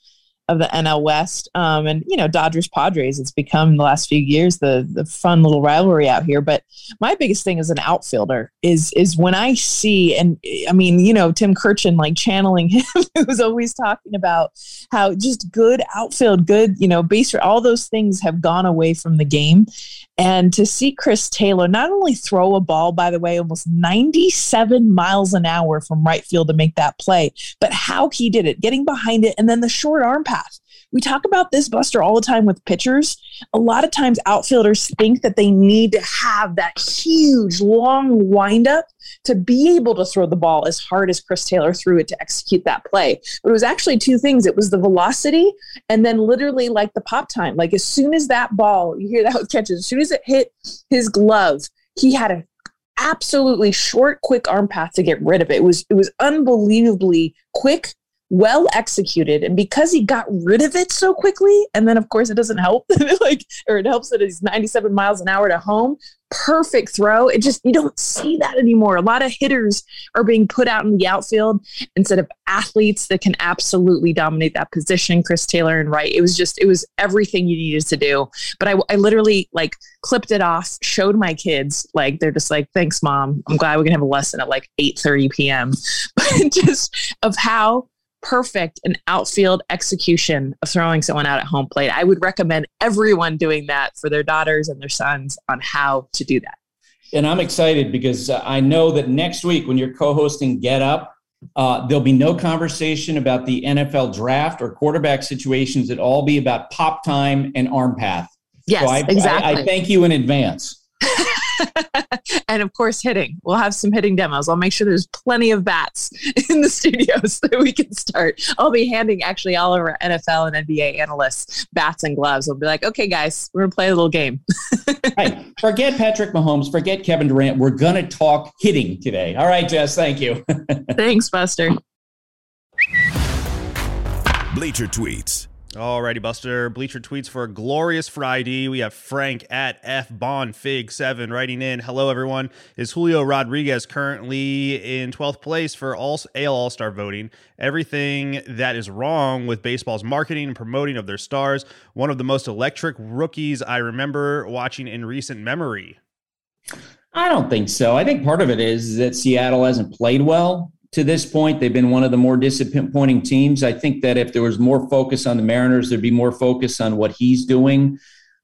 of the NL West. And, Dodgers Padres, it's become the last few years, the fun little rivalry out here. But my biggest thing as an outfielder is when I see, and I mean, Tim Kirchin, like channeling him, who's always talking about how just good outfield, good, base, all those things have gone away from the game. And to see Chris Taylor not only throw a ball, by the way, almost 97 miles an hour from right field to make that play, but how he did it, getting behind it, and then the short arm path. We talk about this, Buster, all the time with pitchers. A lot of times outfielders think that they need to have that huge, long windup to be able to throw the ball as hard as Chris Taylor threw it to execute that play. But it was actually two things. It was the velocity and then literally like the pop time. Like as soon as that ball, you hear that with catches, as soon as it hit his glove, he had an absolutely short, quick arm path to get rid of it. It was unbelievably quick, well executed, and because he got rid of it so quickly, and then of course it doesn't help or it helps that he's 97 miles an hour to home, perfect throw. It just, you don't see that anymore. A lot of hitters are being put out in the outfield instead of athletes that can absolutely dominate that position. Chris Taylor and right, it was everything you needed to do. But I literally like clipped it off, showed my kids, like they're just like, thanks mom, I'm glad we can have a lesson at like 8:30 p.m. But just of how perfect an outfield execution of throwing someone out at home plate. I would recommend everyone doing that for their daughters and their sons on how to do that. And I'm excited because I know that next week when you're co-hosting Get Up, there'll be no conversation about the NFL draft or quarterback situations. It'll all be about pop time and arm path. Yes, so exactly. I thank you in advance. And of course, hitting. We'll have some hitting demos. I'll make sure there's plenty of bats in the studio so that we can start. I'll be handing actually all of our NFL and NBA analysts bats and gloves. I'll be like, okay, guys, we're going to play a little game. Hey, forget Patrick Mahomes. Forget Kevin Durant. We're going to talk hitting today. All right, Jess, thank you. Thanks, Buster. Bleacher Tweets. Alrighty, Buster. Bleacher Tweets for a glorious Friday. We have Frank at FBonFig7 writing in. Hello, everyone. Is Julio Rodriguez currently in 12th place for AL All-Star voting? Everything that is wrong with baseball's marketing and promoting of their stars. One of the most electric rookies I remember watching in recent memory. I don't think so. I think part of it is that Seattle hasn't played well. To this point, they've been one of the more disappointing teams. I think that if there was more focus on the Mariners, there'd be more focus on what he's doing.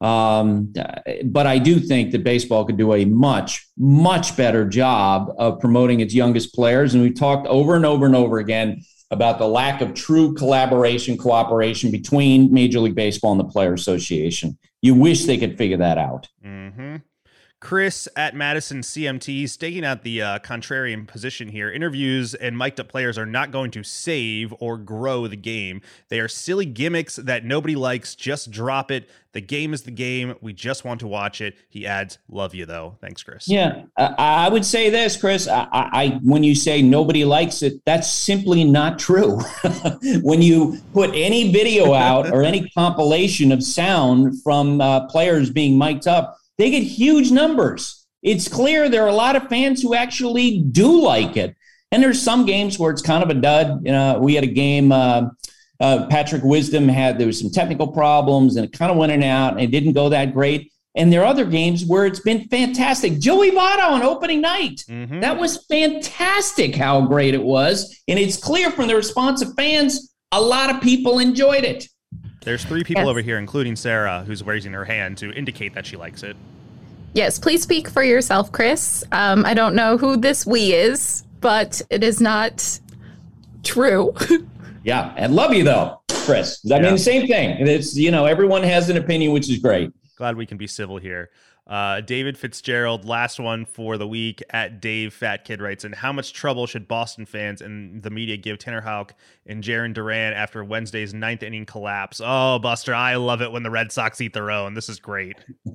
But I do think that baseball could do a much, much better job of promoting its youngest players. And we've talked over and over and over again about the lack of true cooperation between Major League Baseball and the Player Association. You wish they could figure that out. Mm-hmm. Chris at Madison CMT, staking out the contrarian position here. Interviews and mic'd up players are not going to save or grow the game. They are silly gimmicks that nobody likes. Just drop it. The game is the game. We just want to watch it. He adds, love you, though. Thanks, Chris. Yeah, I would say this, Chris. When you say nobody likes it, that's simply not true. When you put any video out or any compilation of sound from players being mic'd up, they get huge numbers. It's clear there are a lot of fans who actually do like it. And there's some games where it's kind of a dud. We had a game, Patrick Wisdom there was some technical problems and it kind of went in and out and it didn't go that great. And there are other games where it's been fantastic. Joey Votto on opening night. Mm-hmm. That was fantastic how great it was. And it's clear from the response of fans, a lot of people enjoyed it. There's 3 people over here, including Sarah, who's raising her hand to indicate that she likes it. Yes, please speak for yourself, Chris. I don't know who this we is, but it is not true. Yeah, and love you, though, Chris. I mean, the same thing. It's, everyone has an opinion, which is great. Glad we can be civil here. David Fitzgerald, last one for the week at Dave Fat Kid writes in, how much trouble should Boston fans and the media give Tanner Houck and Jarren Duran after Wednesday's 9th inning collapse? Oh, Buster, I love it when the Red Sox eat their own. This is great.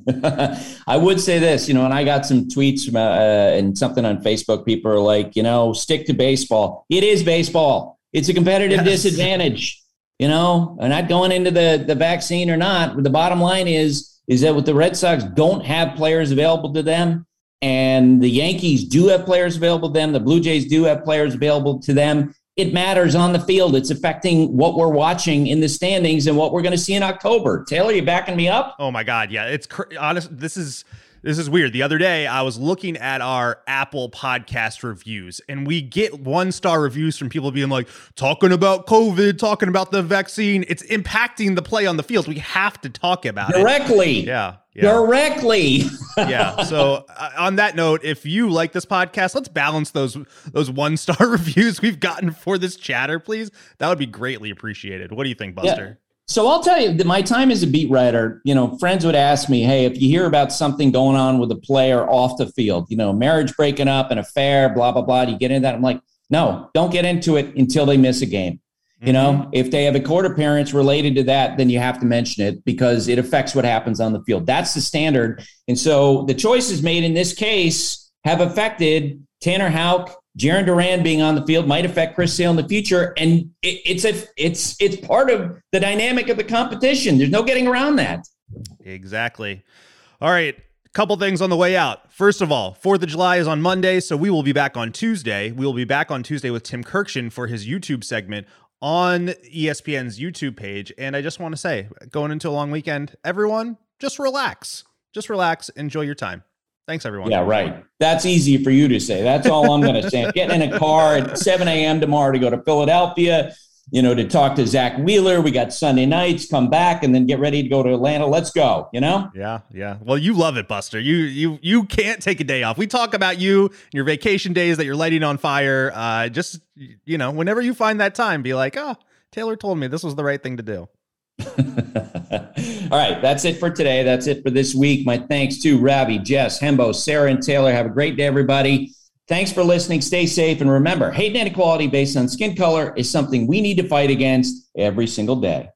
I would say this, and I got some tweets and something on Facebook. People are like, stick to baseball. It is baseball. It's a competitive disadvantage, and not going into the vaccine or not. The bottom line is that with the Red Sox don't have players available to them, and the Yankees do have players available to them, the Blue Jays do have players available to them, it matters on the field. It's affecting what we're watching in the standings and what we're going to see in October. Taylor, you backing me up? Oh my God. Yeah. It's honest. This is weird. The other day I was looking at our Apple podcast reviews, and we get 1-star reviews from people being like, talking about COVID, talking about the vaccine. It's impacting the play on the field. We have to talk about it. Directly. Yeah. Directly. Yeah. So on that note, if you like this podcast, let's balance those 1-star reviews we've gotten for this chatter, please. That would be greatly appreciated. What do you think, Buster? Yeah. So I'll tell you that my time as a beat writer, friends would ask me, hey, if you hear about something going on with a player off the field, marriage breaking up, an affair, blah, blah, blah, do you get into that? I'm like, no, don't get into it until they miss a game. If they have a court appearance related to that, then you have to mention it because it affects what happens on the field. That's the standard. And so the choices made in this case have affected Tanner Houck. Jarren Duran being on the field might affect Chris Sale in the future. And it's part of the dynamic of the competition. There's no getting around that. Exactly. All right. Couple things on the way out. First of all, 4th of July is on Monday, so we will be back on Tuesday. We will be back on Tuesday with Tim Kirkshin for his YouTube segment on ESPN's YouTube page. And I just want to say, going into a long weekend, everyone, just relax. Just relax. Enjoy your time. Thanks, everyone. Yeah, right. That's easy for you to say. That's all I'm going to say. I'm getting in a car at 7 a.m. tomorrow to go to Philadelphia, to talk to Zach Wheeler. We got Sunday nights, come back, and then get ready to go to Atlanta. Let's go, Yeah. Well, you love it, Buster. You can't take a day off. We talk about you, your vacation days that you're lighting on fire. Just, whenever you find that time, be like, Taylor told me this was the right thing to do. All right, that's it for today. That's it for this week. My thanks to Ravi, Jess, Hembo, Sarah, and Taylor. Have a great day, everybody. Thanks for listening. Stay safe. And remember, hate and inequality based on skin color is something we need to fight against every single day.